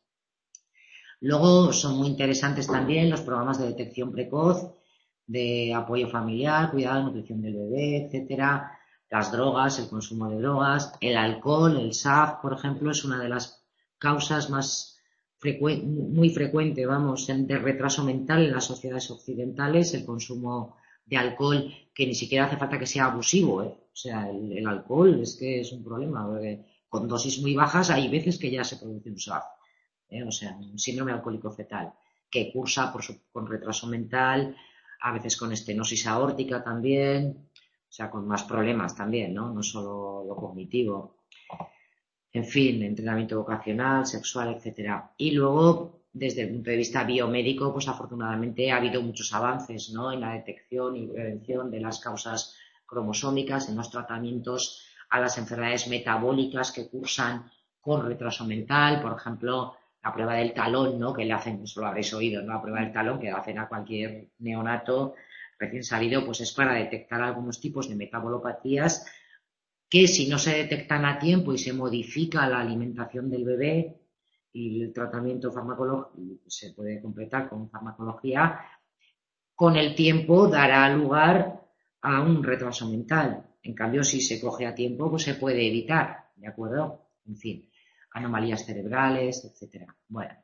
Luego son muy interesantes también los programas de detección precoz, de apoyo familiar, cuidado, nutrición del bebé, etcétera. Las drogas, el consumo de drogas, el alcohol, el S A F, por ejemplo, es una de las causas más frecu- muy frecuente, vamos, de retraso mental en las sociedades occidentales, el consumo de alcohol, que ni siquiera hace falta que sea abusivo, ¿eh? O sea, el, el alcohol es que es un problema, porque con dosis muy bajas hay veces que ya se produce un S A F, ¿eh? O sea, un síndrome alcohólico fetal, que cursa por su, con retraso mental, a veces con estenosis aórtica también, o sea, con más problemas también, ¿no? No solo lo cognitivo. En fin, entrenamiento vocacional, sexual, etcétera. Y luego, desde el punto de vista biomédico, pues afortunadamente ha habido muchos avances, ¿no?, en la detección y prevención de las causas cromosómicas, en los tratamientos a las enfermedades metabólicas que cursan con retraso mental, por ejemplo, la prueba del talón, ¿no?, que le hacen, pues lo habréis oído, ¿no?, la prueba del talón que hacen a cualquier neonato recién salido, pues es para detectar algunos tipos de metabolopatías que si no se detectan a tiempo y se modifica la alimentación del bebé y el tratamiento farmacológico se puede completar con farmacología, con el tiempo dará lugar a un retraso mental. En cambio, si se coge a tiempo, pues se puede evitar, ¿de acuerdo? En fin, anomalías cerebrales, etcétera. Bueno.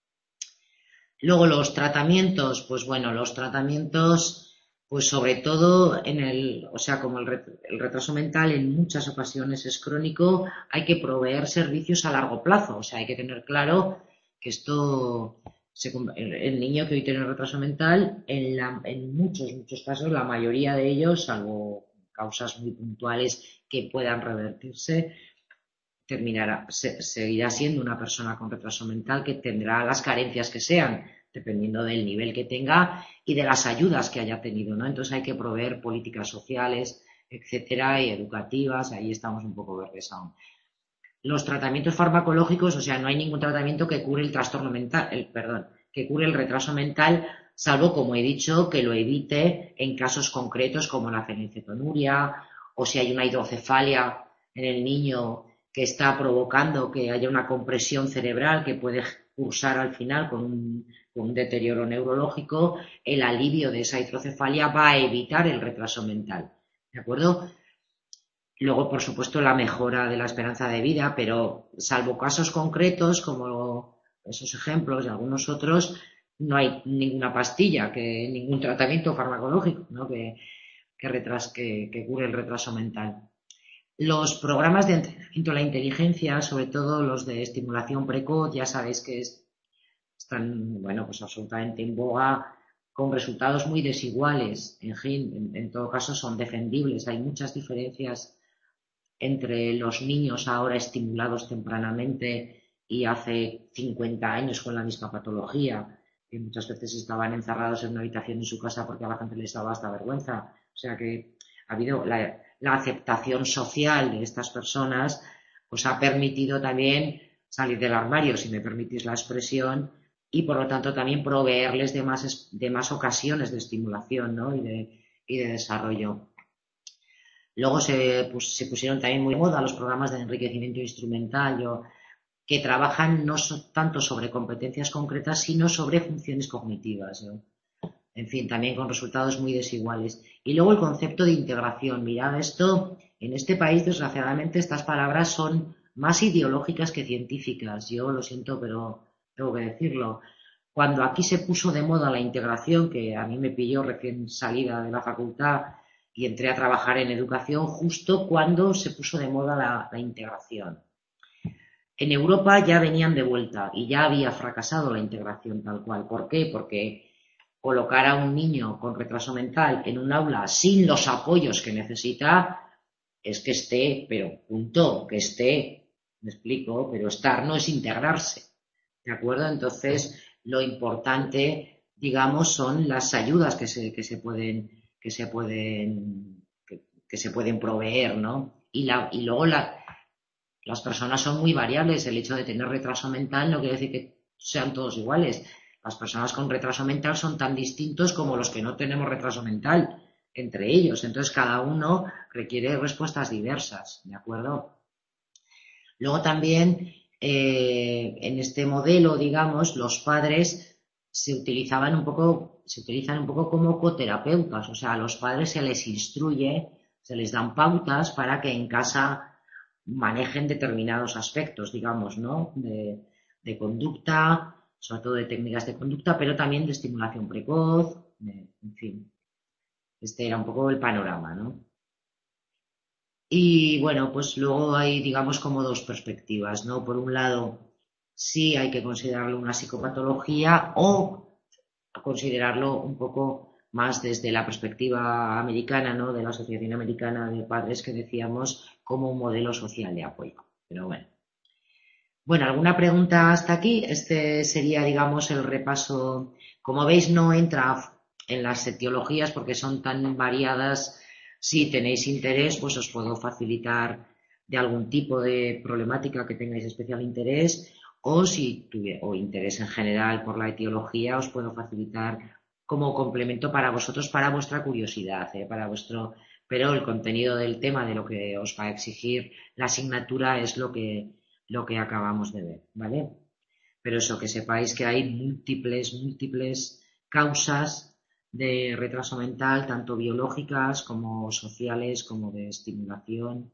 Luego los tratamientos, pues bueno, los tratamientos, pues sobre todo en el, o sea, como el, el retraso mental en muchas ocasiones es crónico, hay que proveer servicios a largo plazo, o sea, hay que tener claro que esto, se, el, el niño que hoy tiene retraso mental, en, la, en muchos, muchos casos, la mayoría de ellos, salvo causas muy puntuales que puedan revertirse, terminará, se, seguirá siendo una persona con retraso mental que tendrá las carencias que sean, dependiendo del nivel que tenga y de las ayudas que haya tenido, ¿no? Entonces hay que proveer políticas sociales, etcétera, y educativas, ahí estamos un poco verdes aún. Los tratamientos farmacológicos, o sea, no hay ningún tratamiento que cure el trastorno mental, el, perdón, que cure el retraso mental, salvo, como he dicho, que lo evite en casos concretos como la fenilcetonuria, o si hay una hidrocefalia en el niño que está provocando que haya una compresión cerebral que puede cursar al final con un, con un deterioro neurológico, el alivio de esa hidrocefalia va a evitar el retraso mental, ¿de acuerdo? Luego, por supuesto, la mejora de la esperanza de vida, pero salvo casos concretos como esos ejemplos y algunos otros, no hay ninguna pastilla, que ningún tratamiento farmacológico, ¿no?, que, que, retras, que, que cure el retraso mental. Los programas de entrenamiento a la inteligencia, sobre todo los de estimulación precoz, ya sabéis que es, están, bueno, pues absolutamente en boga, con resultados muy desiguales. En fin, en, en todo caso son defendibles. Hay muchas diferencias entre los niños ahora estimulados tempranamente y hace cincuenta años con la misma patología, que muchas veces estaban encerrados en una habitación en su casa porque a la gente les daba hasta vergüenza. O sea que ha habido la, la aceptación social de estas personas pues ha permitido también salir del armario, si me permitís la expresión, y por lo tanto también proveerles de más, de más ocasiones de estimulación, ¿no? y, de, y de desarrollo. Luego se, pues, se pusieron también muy de moda los programas de enriquecimiento instrumental, yo, que trabajan no so, tanto sobre competencias concretas, sino sobre funciones cognitivas. ¿no? En fin, también con resultados muy desiguales. Y luego el concepto de integración. Mirad, esto, en este país, desgraciadamente, estas palabras son más ideológicas que científicas. Yo lo siento, pero tengo que decirlo. Cuando aquí se puso de moda la integración, que a mí me pilló recién salida de la facultad y entré a trabajar en educación, justo cuando se puso de moda la, la integración. En Europa ya venían de vuelta y ya había fracasado la integración tal cual. ¿Por qué? Porque colocar a un niño con retraso mental en un aula sin los apoyos que necesita es que esté, pero punto, que esté, me explico, pero estar no es integrarse, ¿de acuerdo? Entonces, lo importante, digamos, son las ayudas que se, que se pueden, que se pueden, que, que se pueden proveer, ¿no? Y, la, y luego la, las personas son muy variables. El hecho de tener retraso mental no quiere decir que sean todos iguales. Las personas con retraso mental son tan distintos como los que no tenemos retraso mental entre ellos. Entonces, cada uno requiere respuestas diversas, ¿de acuerdo? Luego también, eh, en este modelo, digamos, los padres se utilizaban un poco, se utilizan un poco como coterapeutas. O sea, a los padres se les instruye, se les dan pautas para que en casa manejen determinados aspectos, digamos, ¿no? De, de conducta, sobre todo de técnicas de conducta, pero también de estimulación precoz, de, en fin. Este era un poco el panorama, ¿no? Y bueno, pues luego hay, digamos, como dos perspectivas, ¿no? Por un lado, sí hay que considerarlo una psicopatología o considerarlo un poco más desde la perspectiva americana, ¿no? De la Asociación Americana de Padres que decíamos como un modelo social de apoyo. Pero bueno. Bueno, ¿alguna pregunta hasta aquí? Este sería, digamos, el repaso. Como veis, no entra en las etiologías porque son tan variadas. Si tenéis interés, pues os puedo facilitar de algún tipo de problemática que tengáis especial interés, o si tuviera, o interés en general por la etiología, os puedo facilitar como complemento para vosotros, para vuestra curiosidad, ¿eh? Para vuestro, pero el contenido del tema de lo que os va a exigir la asignatura es lo que lo que acabamos de ver, ¿vale? Pero eso, que sepáis que hay múltiples, múltiples causas de retraso mental, tanto biológicas como sociales, como de estimulación.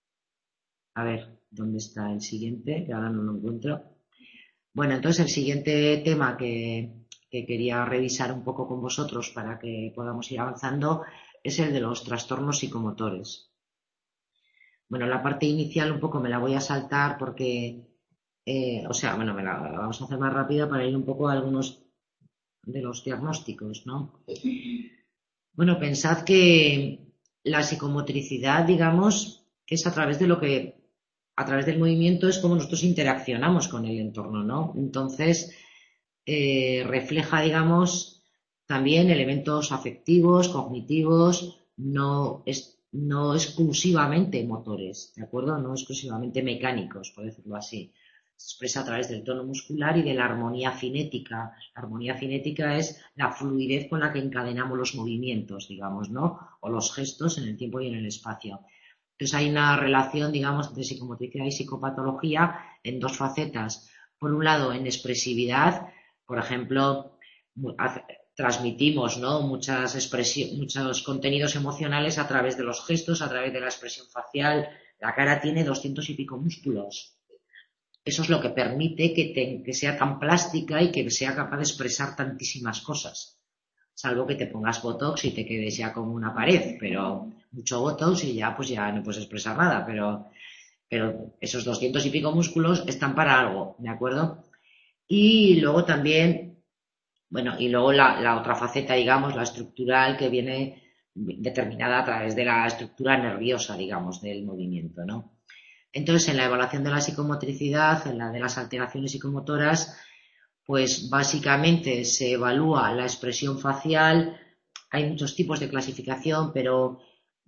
A ver, ¿dónde está el siguiente? Que ahora no lo encuentro. Bueno, entonces el siguiente tema que, que quería revisar un poco con vosotros para que podamos ir avanzando es el de los trastornos psicomotores. Bueno, la parte inicial un poco me la voy a saltar porque, eh, o sea, bueno, me la, la vamos a hacer más rápida para ir un poco a algunos de los diagnósticos, ¿no? Bueno, pensad que la psicomotricidad, digamos, que es a través de lo que, a través del movimiento es como nosotros interaccionamos con el entorno, ¿no? Entonces, eh, refleja, digamos, también elementos afectivos, cognitivos, no, es, no exclusivamente motores, ¿de acuerdo? No exclusivamente mecánicos, por decirlo así. Se expresa a través del tono muscular y de la armonía cinética. La armonía cinética es la fluidez con la que encadenamos los movimientos, digamos, ¿no? O los gestos en el tiempo y en el espacio. Entonces hay una relación, digamos, entre psicomotricidad y psicopatología en dos facetas. Por un lado, en expresividad, por ejemplo, transmitimos, ¿no? Muchas expresiones, muchos contenidos emocionales a través de los gestos, a través de la expresión facial. La cara tiene doscientos y pico músculos. Eso es lo que permite que, te, que sea tan plástica y que sea capaz de expresar tantísimas cosas. Salvo que te pongas botox y te quedes ya como una pared, pero mucho botox y ya pues ya no puedes expresar nada, pero, pero esos doscientos y pico músculos están para algo, ¿de acuerdo? Y luego también, bueno, y luego la, la otra faceta, digamos, la estructural, que viene determinada a través de la estructura nerviosa, digamos, del movimiento, ¿no? Entonces, en la evaluación de la psicomotricidad, en la de las alteraciones psicomotoras, pues básicamente se evalúa la expresión facial. Hay muchos tipos de clasificación, pero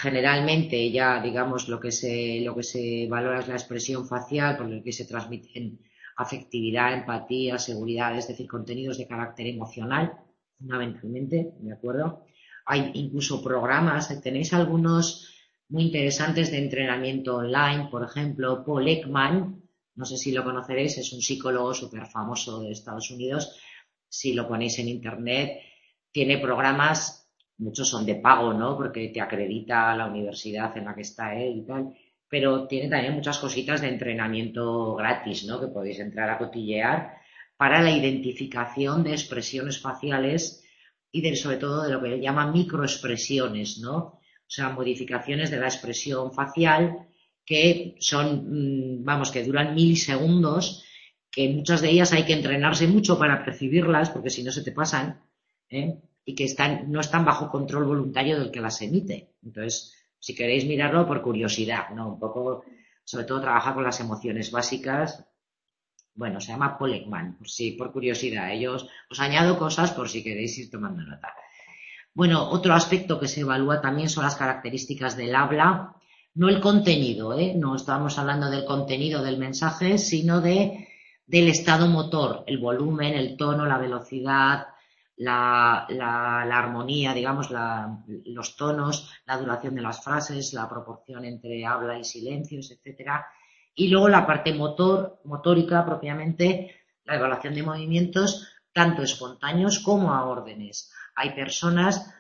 Generalmente ya, digamos, lo que se, lo que se valora es la expresión facial, por lo que se transmiten afectividad, empatía, seguridad, es decir, contenidos de carácter emocional, fundamentalmente, ¿de acuerdo? Hay incluso programas, tenéis algunos muy interesantes de entrenamiento online, por ejemplo, Paul Ekman, no sé si lo conoceréis, es un psicólogo súper famoso de Estados Unidos, si lo ponéis en internet, tiene programas. Muchos son de pago, ¿no? Porque te acredita la universidad en la que está él y tal. Pero tiene también muchas cositas de entrenamiento gratis, ¿no? Que podéis entrar a cotillear para la identificación de expresiones faciales y de, sobre todo de lo que él llama microexpresiones, ¿no? O sea, modificaciones de la expresión facial que son, vamos, que duran milisegundos, que muchas de ellas hay que entrenarse mucho para percibirlas, porque si no se te pasan, ¿eh? Y que están, no están bajo control voluntario del que las emite. Entonces, si queréis mirarlo por curiosidad, ¿no? Un poco, sobre todo trabaja con las emociones básicas. Bueno, se llama Paul Ekman, por si, por curiosidad. Ellos, os añado cosas por si queréis ir tomando nota. Bueno, otro aspecto que se evalúa también son las características del habla, no el contenido, ¿eh? No estamos hablando del contenido del mensaje, sino de, del estado motor, el volumen, el tono, la velocidad, La, la, la, armonía, digamos, la, los tonos, la duración de las frases, la proporción entre habla y silencios, etcétera. Y luego la parte motor, motórica propiamente, la evaluación de movimientos, tanto espontáneos como a órdenes. Hay personas,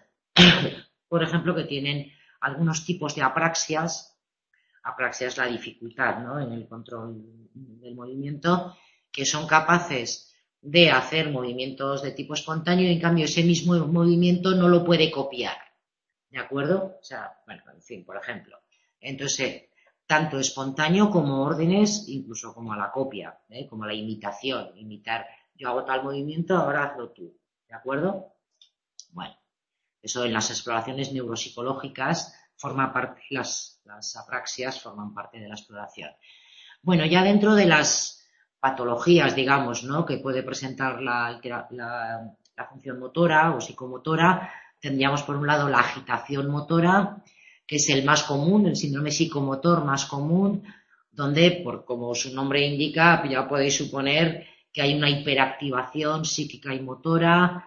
por ejemplo, que tienen algunos tipos de apraxias. Apraxia es la dificultad, ¿no?, en el control del movimiento, que son capaces de hacer movimientos de tipo espontáneo y en cambio ese mismo movimiento no lo puede copiar, ¿de acuerdo? O sea, bueno, en fin, por ejemplo. Entonces, tanto espontáneo como órdenes, incluso como a la copia, ¿eh? Como la imitación, imitar, yo hago tal movimiento, ahora hazlo tú, ¿de acuerdo? Bueno, eso en las exploraciones neuropsicológicas forma parte, las, las apraxias forman parte de la exploración. Bueno, ya dentro de las patologías, digamos, ¿no?, que puede presentar la, la, la función motora o psicomotora, tendríamos por un lado la agitación motora, que es el más común, el síndrome psicomotor más común, donde, por como su nombre indica, ya podéis suponer que hay una hiperactivación psíquica y motora,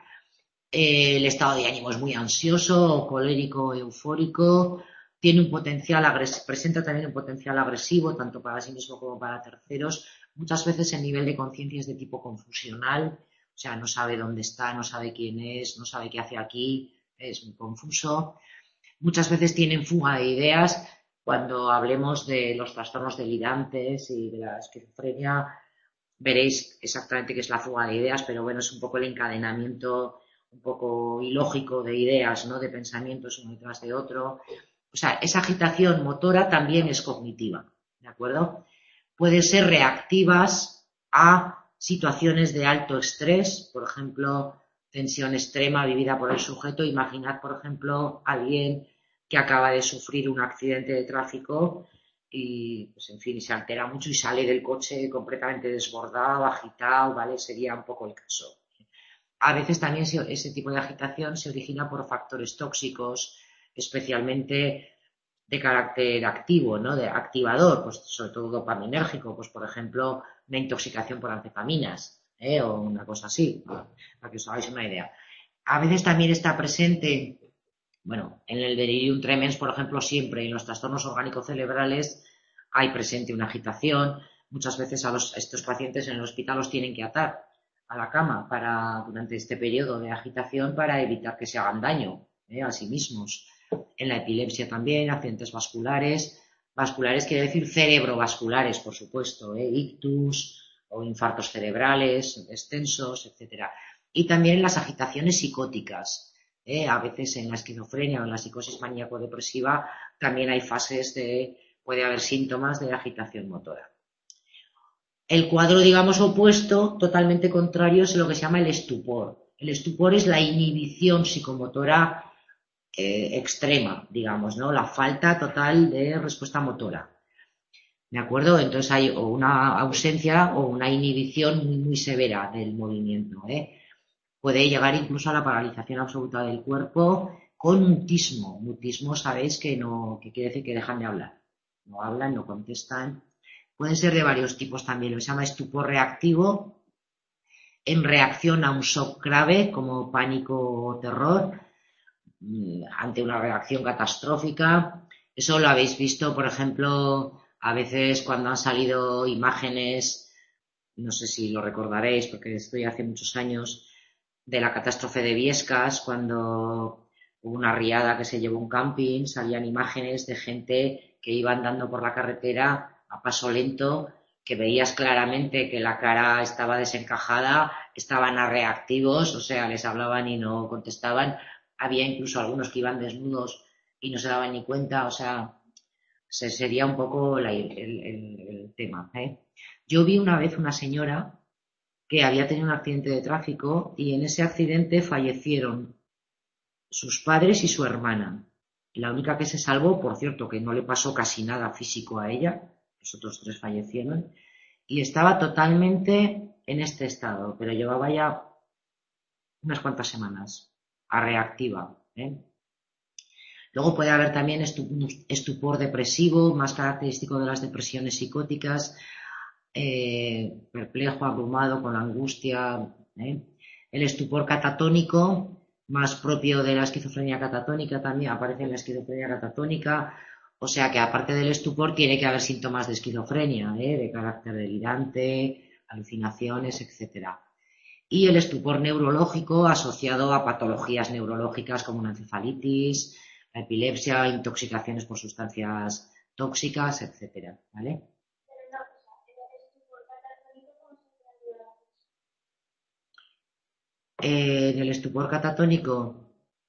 eh, el estado de ánimo es muy ansioso, colérico, eufórico, tiene un potencial agresivo, presenta también un potencial agresivo, tanto para sí mismo como para terceros. Muchas veces el nivel de conciencia es de tipo confusional, o sea, no sabe dónde está, no sabe quién es, no sabe qué hace aquí, es muy confuso. Muchas veces tienen fuga de ideas. Cuando hablemos de los trastornos delirantes y de la esquizofrenia, veréis exactamente qué es la fuga de ideas, pero bueno, es un poco el encadenamiento un poco ilógico de ideas, ¿no?, de pensamientos uno detrás de otro. O sea, esa agitación motora también es cognitiva, ¿de acuerdo? Pueden ser reactivas a situaciones de alto estrés, por ejemplo, tensión extrema vivida por el sujeto. Imaginad, por ejemplo, alguien que acaba de sufrir un accidente de tráfico y, pues, en fin, se altera mucho y sale del coche completamente desbordado, agitado, ¿vale? Sería un poco el caso. A veces también ese tipo de agitación se origina por factores tóxicos, especialmente de carácter activo, ¿no?, de activador, pues sobre todo dopaminérgico, pues por ejemplo, una intoxicación por anfetaminas, ¿eh?, o una cosa así, para que os hagáis una idea. A veces también está presente, bueno, en el delirium tremens, por ejemplo, siempre en los trastornos orgánico-cerebrales hay presente una agitación. Muchas veces a, los, a estos pacientes en el hospital los tienen que atar a la cama para, durante este periodo de agitación, para evitar que se hagan daño, ¿eh?, a sí mismos. En la epilepsia también, accidentes vasculares. Vasculares quiere decir cerebrovasculares, por supuesto, ¿eh?, ictus o infartos cerebrales extensos, etcétera. Y también en las agitaciones psicóticas, ¿eh? A veces en la esquizofrenia o en la psicosis maníaco-depresiva también hay fases de, puede haber síntomas de agitación motora. El cuadro, digamos, opuesto, totalmente contrario, es lo que se llama el estupor. El estupor es la inhibición psicomotora eh, extrema, digamos, ¿no?, la falta total de respuesta motora. ¿De acuerdo? Entonces hay o una ausencia o una inhibición muy, muy severa del movimiento, ¿eh? Puede llegar incluso a la paralización absoluta del cuerpo, con mutismo. Mutismo sabéis que no, que quiere decir que dejan de hablar. No hablan, no contestan. Pueden ser de varios tipos también. Lo que se llama estupor reactivo, en reacción a un shock grave como pánico o terror, ante una reacción catastrófica. Eso lo habéis visto, por ejemplo, a veces cuando han salido imágenes, no sé si lo recordaréis porque estoy hace muchos años, de la catástrofe de Biescas, cuando hubo una riada que se llevó un camping, salían imágenes de gente que iba andando por la carretera a paso lento, que veías claramente que la cara estaba desencajada, estaban reactivos, o sea, les hablaban y no contestaban. Había incluso algunos que iban desnudos y no se daban ni cuenta, o sea, se sería un poco la, el, el, el tema, ¿eh? Yo vi una vez una señora que había tenido un accidente de tráfico y en ese accidente fallecieron sus padres y su hermana. La única que se salvó, por cierto, que no le pasó casi nada físico a ella, los otros tres fallecieron, y estaba totalmente en este estado, pero llevaba ya unas cuantas semanas a reactiva, ¿eh? Luego puede haber también estupor depresivo, más característico de las depresiones psicóticas, eh, perplejo, abrumado con la angustia, ¿eh? El estupor catatónico, más propio de la esquizofrenia catatónica, también aparece en la esquizofrenia catatónica, o sea que aparte del estupor tiene que haber síntomas de esquizofrenia, ¿eh? De carácter delirante, alucinaciones, etcétera. Y el estupor neurológico asociado a patologías neurológicas como una encefalitis, la epilepsia, intoxicaciones por sustancias tóxicas, etcétera, ¿vale? Eh, en el estupor catatónico,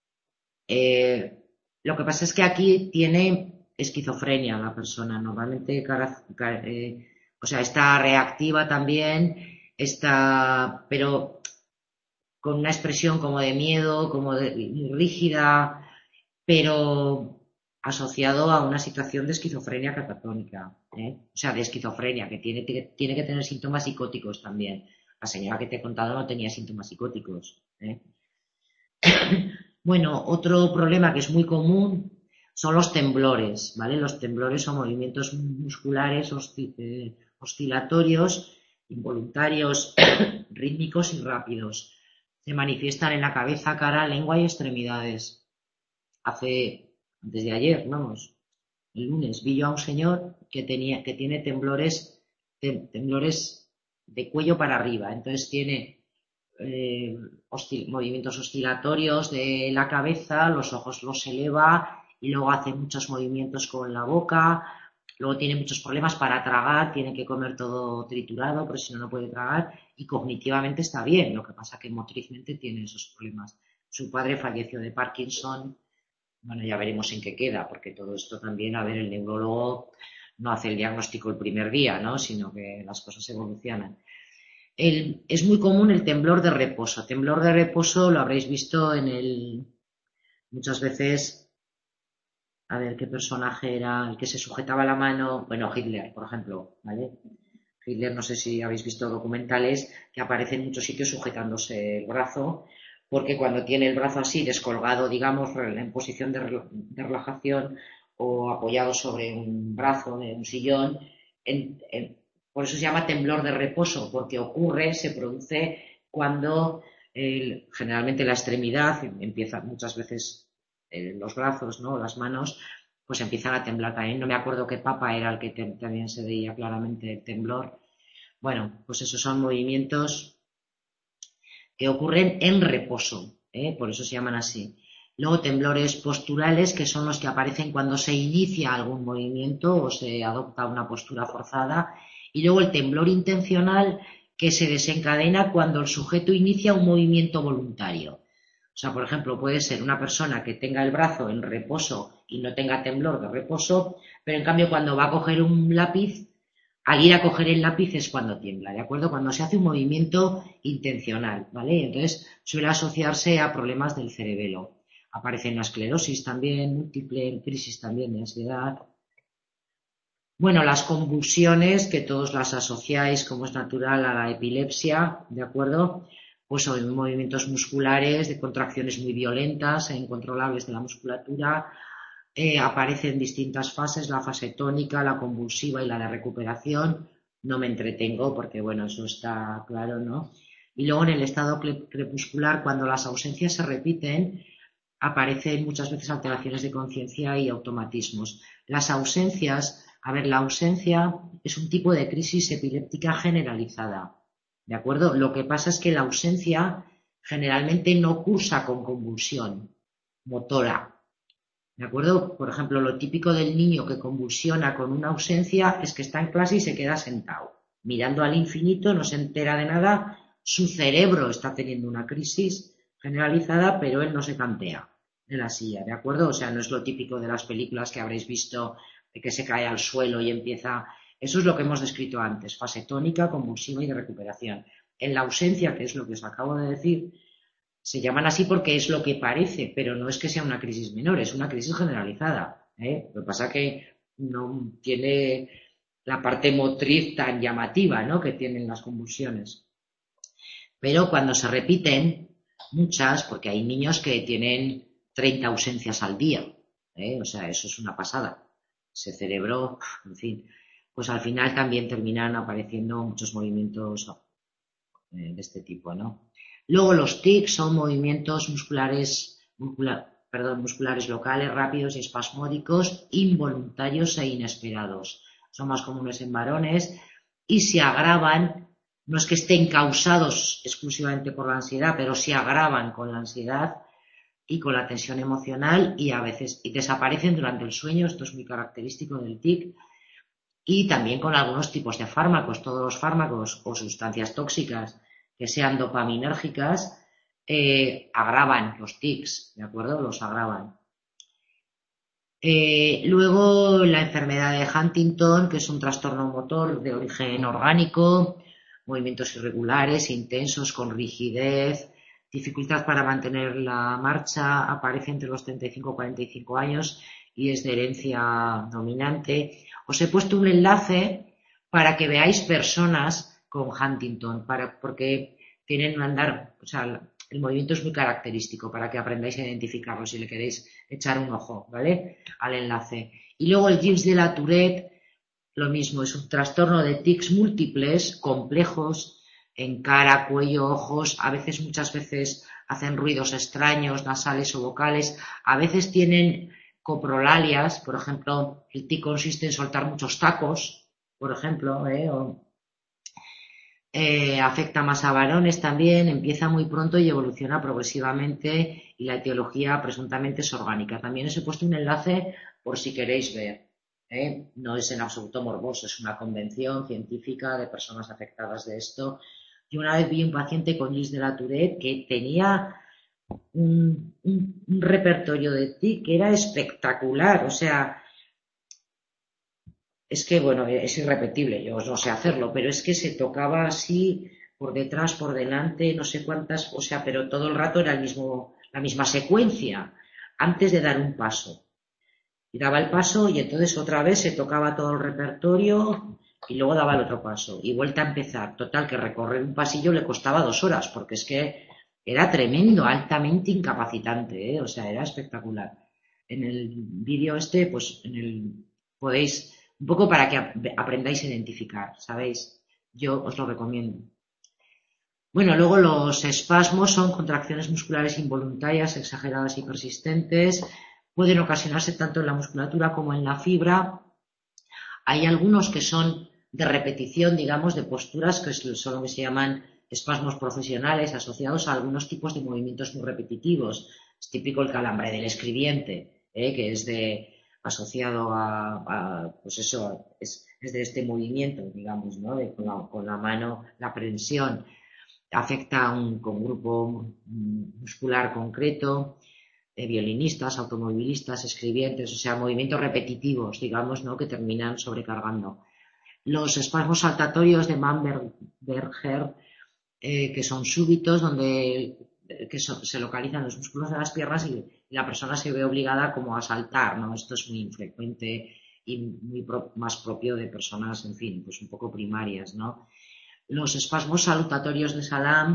eh, lo que pasa es que aquí tiene esquizofrenia la persona, normalmente, cara, cara, eh, o sea, está reactiva también, está, pero con una expresión como de miedo, como de, muy rígida, pero asociado a una situación de esquizofrenia catatónica, ¿eh? O sea, de esquizofrenia, que tiene, tiene que tener síntomas psicóticos también. La señora que te he contado no tenía síntomas psicóticos, ¿eh? Bueno, otro problema que es muy común son los temblores, ¿vale? Los temblores son movimientos musculares oscilatorios, involuntarios, rítmicos y rápidos. Se manifiestan en la cabeza, cara, lengua y extremidades. Hace, antes de ayer, vamos, el lunes, vi yo a un señor que, tenía, que tiene temblores, temblores de cuello para arriba. Entonces tiene eh, oscil movimientos oscilatorios de la cabeza, los ojos los eleva y luego hace muchos movimientos con la boca. Luego tiene muchos problemas para tragar, tiene que comer todo triturado, porque si no, no puede tragar. Y cognitivamente está bien, lo que pasa que motrizmente tiene esos problemas. Su padre falleció de Parkinson. Bueno, ya veremos en qué queda, porque todo esto también, a ver, el neurólogo no hace el diagnóstico el primer día, ¿no? Sino que las cosas evolucionan. El, es muy común el temblor de reposo. Temblor de reposo lo habréis visto en el... Muchas veces, a ver qué personaje era el que se sujetaba la mano. Bueno, Hitler, por ejemplo, ¿vale? Hitler, no sé si habéis visto documentales que aparece en muchos sitios sujetándose el brazo, porque cuando tiene el brazo así descolgado, digamos, en posición de, de relajación o apoyado sobre un brazo de un sillón, en, en, por eso se llama temblor de reposo, porque ocurre, se produce cuando eh, generalmente la extremidad empieza muchas veces eh, los brazos, ¿no? Las manos, pues empiezan a temblar también. No me acuerdo qué papa era el que te, también se veía claramente el temblor. Bueno, pues esos son movimientos que ocurren en reposo, ¿eh? Por eso se llaman así. Luego temblores posturales, que son los que aparecen cuando se inicia algún movimiento o se adopta una postura forzada. Y luego el temblor intencional, que se desencadena cuando el sujeto inicia un movimiento voluntario. O sea, por ejemplo, puede ser una persona que tenga el brazo en reposo y no tenga temblor de reposo, pero en cambio cuando va a coger un lápiz, al ir a coger el lápiz es cuando tiembla, ¿de acuerdo? Cuando se hace un movimiento intencional, ¿vale? Entonces suele asociarse a problemas del cerebelo. Aparece en la esclerosis también, múltiple, crisis también de ansiedad. Bueno, las convulsiones, que todos las asociáis, como es natural, a la epilepsia, ¿de acuerdo? pues son movimientos musculares de contracciones muy violentas e incontrolables de la musculatura. Eh, aparece en distintas fases, la fase tónica, la convulsiva y la de recuperación. No me entretengo porque, bueno, eso está claro, ¿no? Y luego en el estado crepuscular, cuando las ausencias se repiten, aparecen muchas veces alteraciones de conciencia y automatismos. Las ausencias, a ver, la ausencia es un tipo de crisis epiléptica generalizada, ¿de acuerdo? Lo que pasa es que la ausencia generalmente no cursa con convulsión motora, ¿de acuerdo? Por ejemplo, lo típico del niño que convulsiona con una ausencia es que está en clase y se queda sentado, mirando al infinito, no se entera de nada, su cerebro está teniendo una crisis generalizada, pero él no se cantea en la silla, ¿de acuerdo? O sea, no es lo típico de las películas que habréis visto de que se cae al suelo y empieza... Eso es lo que hemos descrito antes, fase tónica, convulsiva y de recuperación. En la ausencia, que es lo que os acabo de decir, se llaman así porque es lo que parece, pero no es que sea una crisis menor, es una crisis generalizada, ¿eh? Lo que pasa es que no tiene la parte motriz tan llamativa, ¿no?, que tienen las convulsiones. Pero cuando se repiten, muchas, porque hay niños que tienen treinta ausencias al día, ¿eh? O sea, eso es una pasada. Ese cerebro, en fin, pues al final también terminan apareciendo muchos movimientos eh, de este tipo, ¿no? Luego los tics son movimientos musculares, muscula, perdón, musculares locales, rápidos y espasmódicos, involuntarios e inesperados. Son más comunes en varones y se agravan, no es que estén causados exclusivamente por la ansiedad, pero se agravan con la ansiedad y con la tensión emocional y a veces y desaparecen durante el sueño. Esto es muy característico del tic. Y también con algunos tipos de fármacos. Todos los fármacos o sustancias tóxicas que sean dopaminérgicas eh, agravan los tics, ¿de acuerdo? Los agravan. Eh, luego la enfermedad de Huntington, que es un trastorno motor de origen orgánico, movimientos irregulares, intensos, con rigidez, dificultad para mantener la marcha, aparece entre los treinta y cinco y cuarenta y cinco años y es de herencia dominante. Os he puesto un enlace para que veáis personas con Huntington, para, porque tienen un andar, o sea, el movimiento es muy característico para que aprendáis a identificarlo si le queréis echar un ojo, ¿vale?, al enlace. Y luego el Gilles de la Tourette, lo mismo, es un trastorno de tics múltiples, complejos, en cara, cuello, ojos, a veces, muchas veces hacen ruidos extraños, nasales o vocales, a veces tienen coprolalias, por ejemplo, el tic consiste en soltar muchos tacos, por ejemplo, ¿eh? o Eh, afecta más a varones también, empieza muy pronto y evoluciona progresivamente y la etiología presuntamente es orgánica. También os he puesto un enlace por si queréis ver, ¿eh? No es en absoluto morboso, es una convención científica de personas afectadas de esto. Yo una vez vi un paciente con Gilles de la Tourette que tenía un, un, un repertorio de tic que era espectacular, o sea, es que, bueno, es irrepetible, yo no sé hacerlo, pero es que se tocaba así por detrás, por delante, no sé cuántas, o sea, pero todo el rato era el mismo, la misma secuencia, antes de dar un paso. Y daba el paso y entonces otra vez se tocaba todo el repertorio y luego daba el otro paso y vuelta a empezar. Total, que recorrer un pasillo le costaba dos horas, porque es que era tremendo, altamente incapacitante, ¿eh? O sea, era espectacular. En el vídeo este, pues en el podéis, un poco para que aprendáis a identificar, ¿sabéis? Yo os lo recomiendo. Bueno, luego los espasmos son contracciones musculares involuntarias, exageradas y persistentes. Pueden ocasionarse tanto en la musculatura como en la fibra. Hay algunos que son de repetición, digamos, de posturas, que son lo que se llaman espasmos profesionales, asociados a algunos tipos de movimientos muy repetitivos. Es típico el calambre del escribiente, ¿eh? Que es de asociado a, a pues eso, es, es de este movimiento, digamos, ¿no? De, con, la, con la mano, la prensión. Afecta a un, un grupo muscular concreto, eh, violinistas, automovilistas, escribientes, o sea, movimientos repetitivos, digamos, ¿no?, que terminan sobrecargando. Los espasmos saltatorios de Mann-Berger, eh, que son súbitos, donde que so, se localizan los músculos de las piernas y, y la persona se ve obligada como a saltar, ¿no? Esto es muy infrecuente y muy pro, más propio de personas, en fin, pues un poco primarias, ¿no? Los espasmos salutatorios de Salam,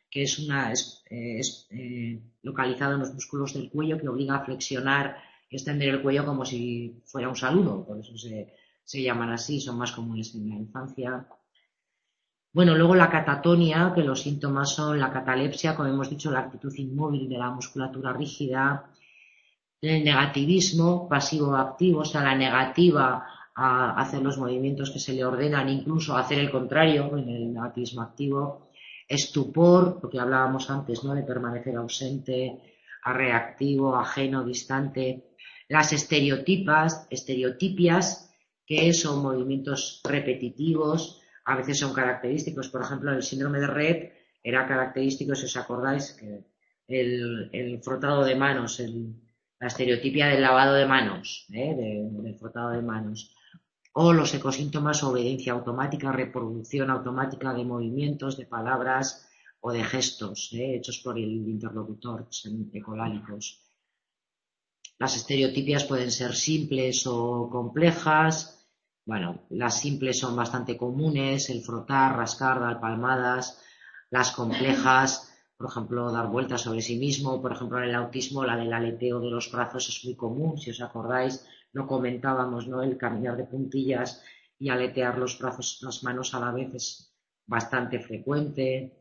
que es, una, es, es eh, localizado en los músculos del cuello, que obliga a flexionar y extender el cuello como si fuera un saludo, por eso se, se llaman así, son más comunes en la infancia. Bueno, luego la catatonia, que los síntomas son la catalepsia, como hemos dicho, la actitud inmóvil de la musculatura rígida, el negativismo pasivo-activo, o sea, la negativa a hacer los movimientos que se le ordenan, incluso a hacer el contrario, en el negativismo activo, estupor, lo que hablábamos antes, ¿no?, de permanecer ausente, a reactivo, ajeno, distante, las estereotipas, estereotipias, que son movimientos repetitivos, a veces son característicos, por ejemplo, el síndrome de Rett era característico, si os acordáis, que el, el frotado de manos, el, la estereotipia del lavado de manos, ¿eh? de, del frotado de manos, o los ecosíntomas, obediencia automática, reproducción automática de movimientos, de palabras o de gestos, ¿eh? hechos por el interlocutor, que son ecolálicos. Las estereotipias pueden ser simples o complejas. Bueno, las simples son bastante comunes, el frotar, rascar, dar palmadas. Las complejas, por ejemplo, dar vueltas sobre sí mismo. Por ejemplo, en el autismo, la del aleteo de los brazos es muy común, si os acordáis, lo comentábamos, ¿no? El caminar de puntillas y aletear los brazos, las manos a la vez es bastante frecuente.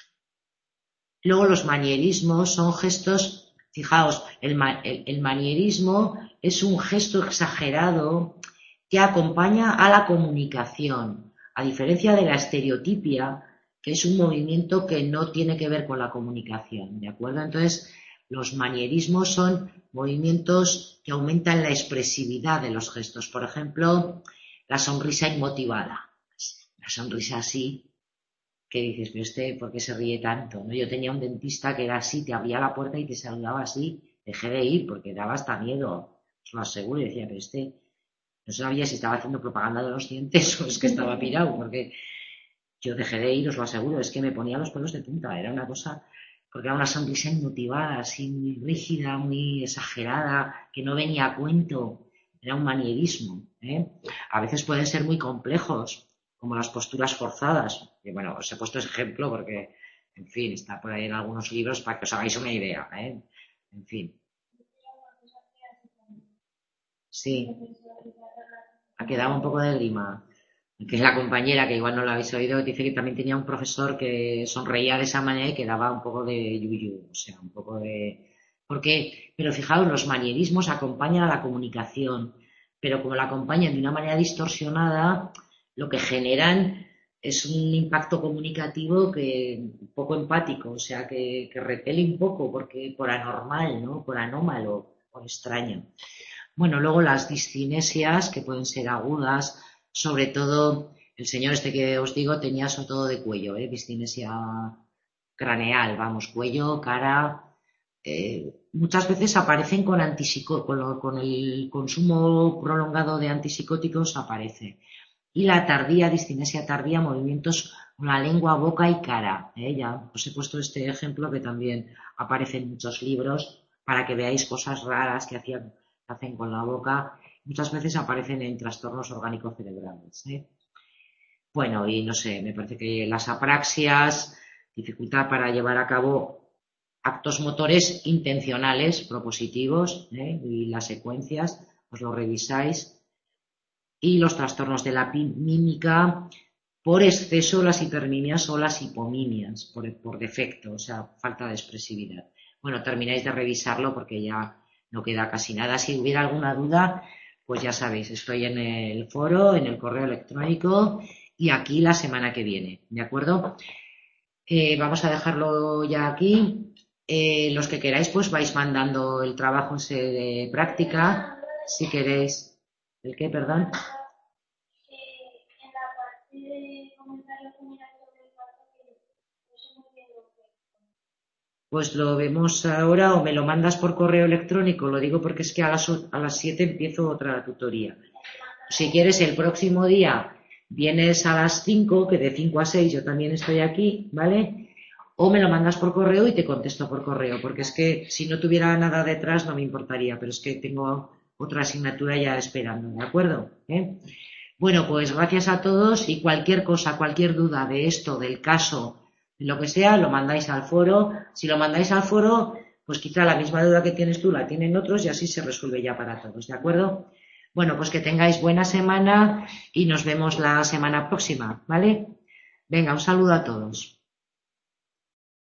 Luego los manierismos son gestos, fijaos, el, el, el manierismo es un gesto exagerado que acompaña a la comunicación, a diferencia de la estereotipia, que es un movimiento que no tiene que ver con la comunicación, ¿de acuerdo? Entonces, los manierismos son movimientos que aumentan la expresividad de los gestos. Por ejemplo, la sonrisa inmotivada. La sonrisa así, que dices, pero este, ¿por qué se ríe tanto? ¿no? Yo tenía un dentista que era así, te abría la puerta y te saludaba así. Dejé de ir porque daba hasta miedo, os lo aseguro. Y decía, pero este, no sabía si estaba haciendo propaganda de los dientes o es que estaba pirado, porque yo dejé de ir, os lo aseguro, es que me ponía los pelos de punta. Era una cosa, porque era una sonrisa inmotivada, así muy rígida, muy exagerada, que no venía a cuento. Era un manierismo, ¿eh? A veces pueden ser muy complejos, como las posturas forzadas. Y bueno, os he puesto ese ejemplo porque, en fin, está por ahí en algunos libros para que os hagáis una idea, ¿eh? En fin. Sí, ha quedado un poco de grima. Que es la compañera, que igual no la habéis oído, dice que también tenía un profesor que sonreía de esa manera y que daba un poco de yuyu, o sea, un poco de... Porque, pero fijaos, los manierismos acompañan a la comunicación, pero como la acompañan de una manera distorsionada, lo que generan es un impacto comunicativo que poco empático, o sea, que, que repele un poco, porque por anormal, ¿no? Por anómalo, por extraño. Bueno, luego las discinesias, que pueden ser agudas, sobre todo el señor este que os digo tenía sobre todo de cuello, ¿eh? Discinesia craneal, vamos, cuello, cara. Eh, muchas veces aparecen con, antipsico con, con el consumo prolongado de antipsicóticos aparece. Y la tardía, discinesia tardía, movimientos con la lengua, boca y cara. ¿eh? Ya os he puesto este ejemplo que también aparece en muchos libros para que veáis cosas raras que hacían, hacen con la boca. Muchas veces aparecen en trastornos orgánicos cerebrales. ¿eh? Bueno, y no sé, me parece que las apraxias, dificultad para llevar a cabo actos motores intencionales, propositivos, ¿eh? y las secuencias, os lo revisáis. Y los trastornos de la mímica por exceso, las hipermimias o las hipomimias, por, por defecto, o sea, falta de expresividad. Bueno, termináis de revisarlo porque ya no queda casi nada. Si hubiera alguna duda, pues ya sabéis, estoy en el foro, en el correo electrónico y aquí la semana que viene, ¿de acuerdo? Eh, vamos a dejarlo ya aquí. Eh, los que queráis, pues vais mandando el trabajo de práctica, si queréis. ¿El qué, perdón? Pues lo vemos ahora o me lo mandas por correo electrónico, lo digo porque es que a las, a las siete empiezo otra tutoría. Si quieres el próximo día vienes a las cinco, que de cinco a seis yo también estoy aquí, ¿vale? O me lo mandas por correo y te contesto por correo, porque es que si no tuviera nada detrás no me importaría, pero es que tengo otra asignatura ya esperando, ¿de acuerdo? ¿Eh? Bueno, pues gracias a todos y cualquier cosa, cualquier duda de esto, del caso lo que sea, lo mandáis al foro. Si lo mandáis al foro, pues quizá la misma duda que tienes tú la tienen otros y así se resuelve ya para todos, ¿de acuerdo? Bueno, pues que tengáis buena semana y nos vemos la semana próxima, ¿vale? Venga, un saludo a todos.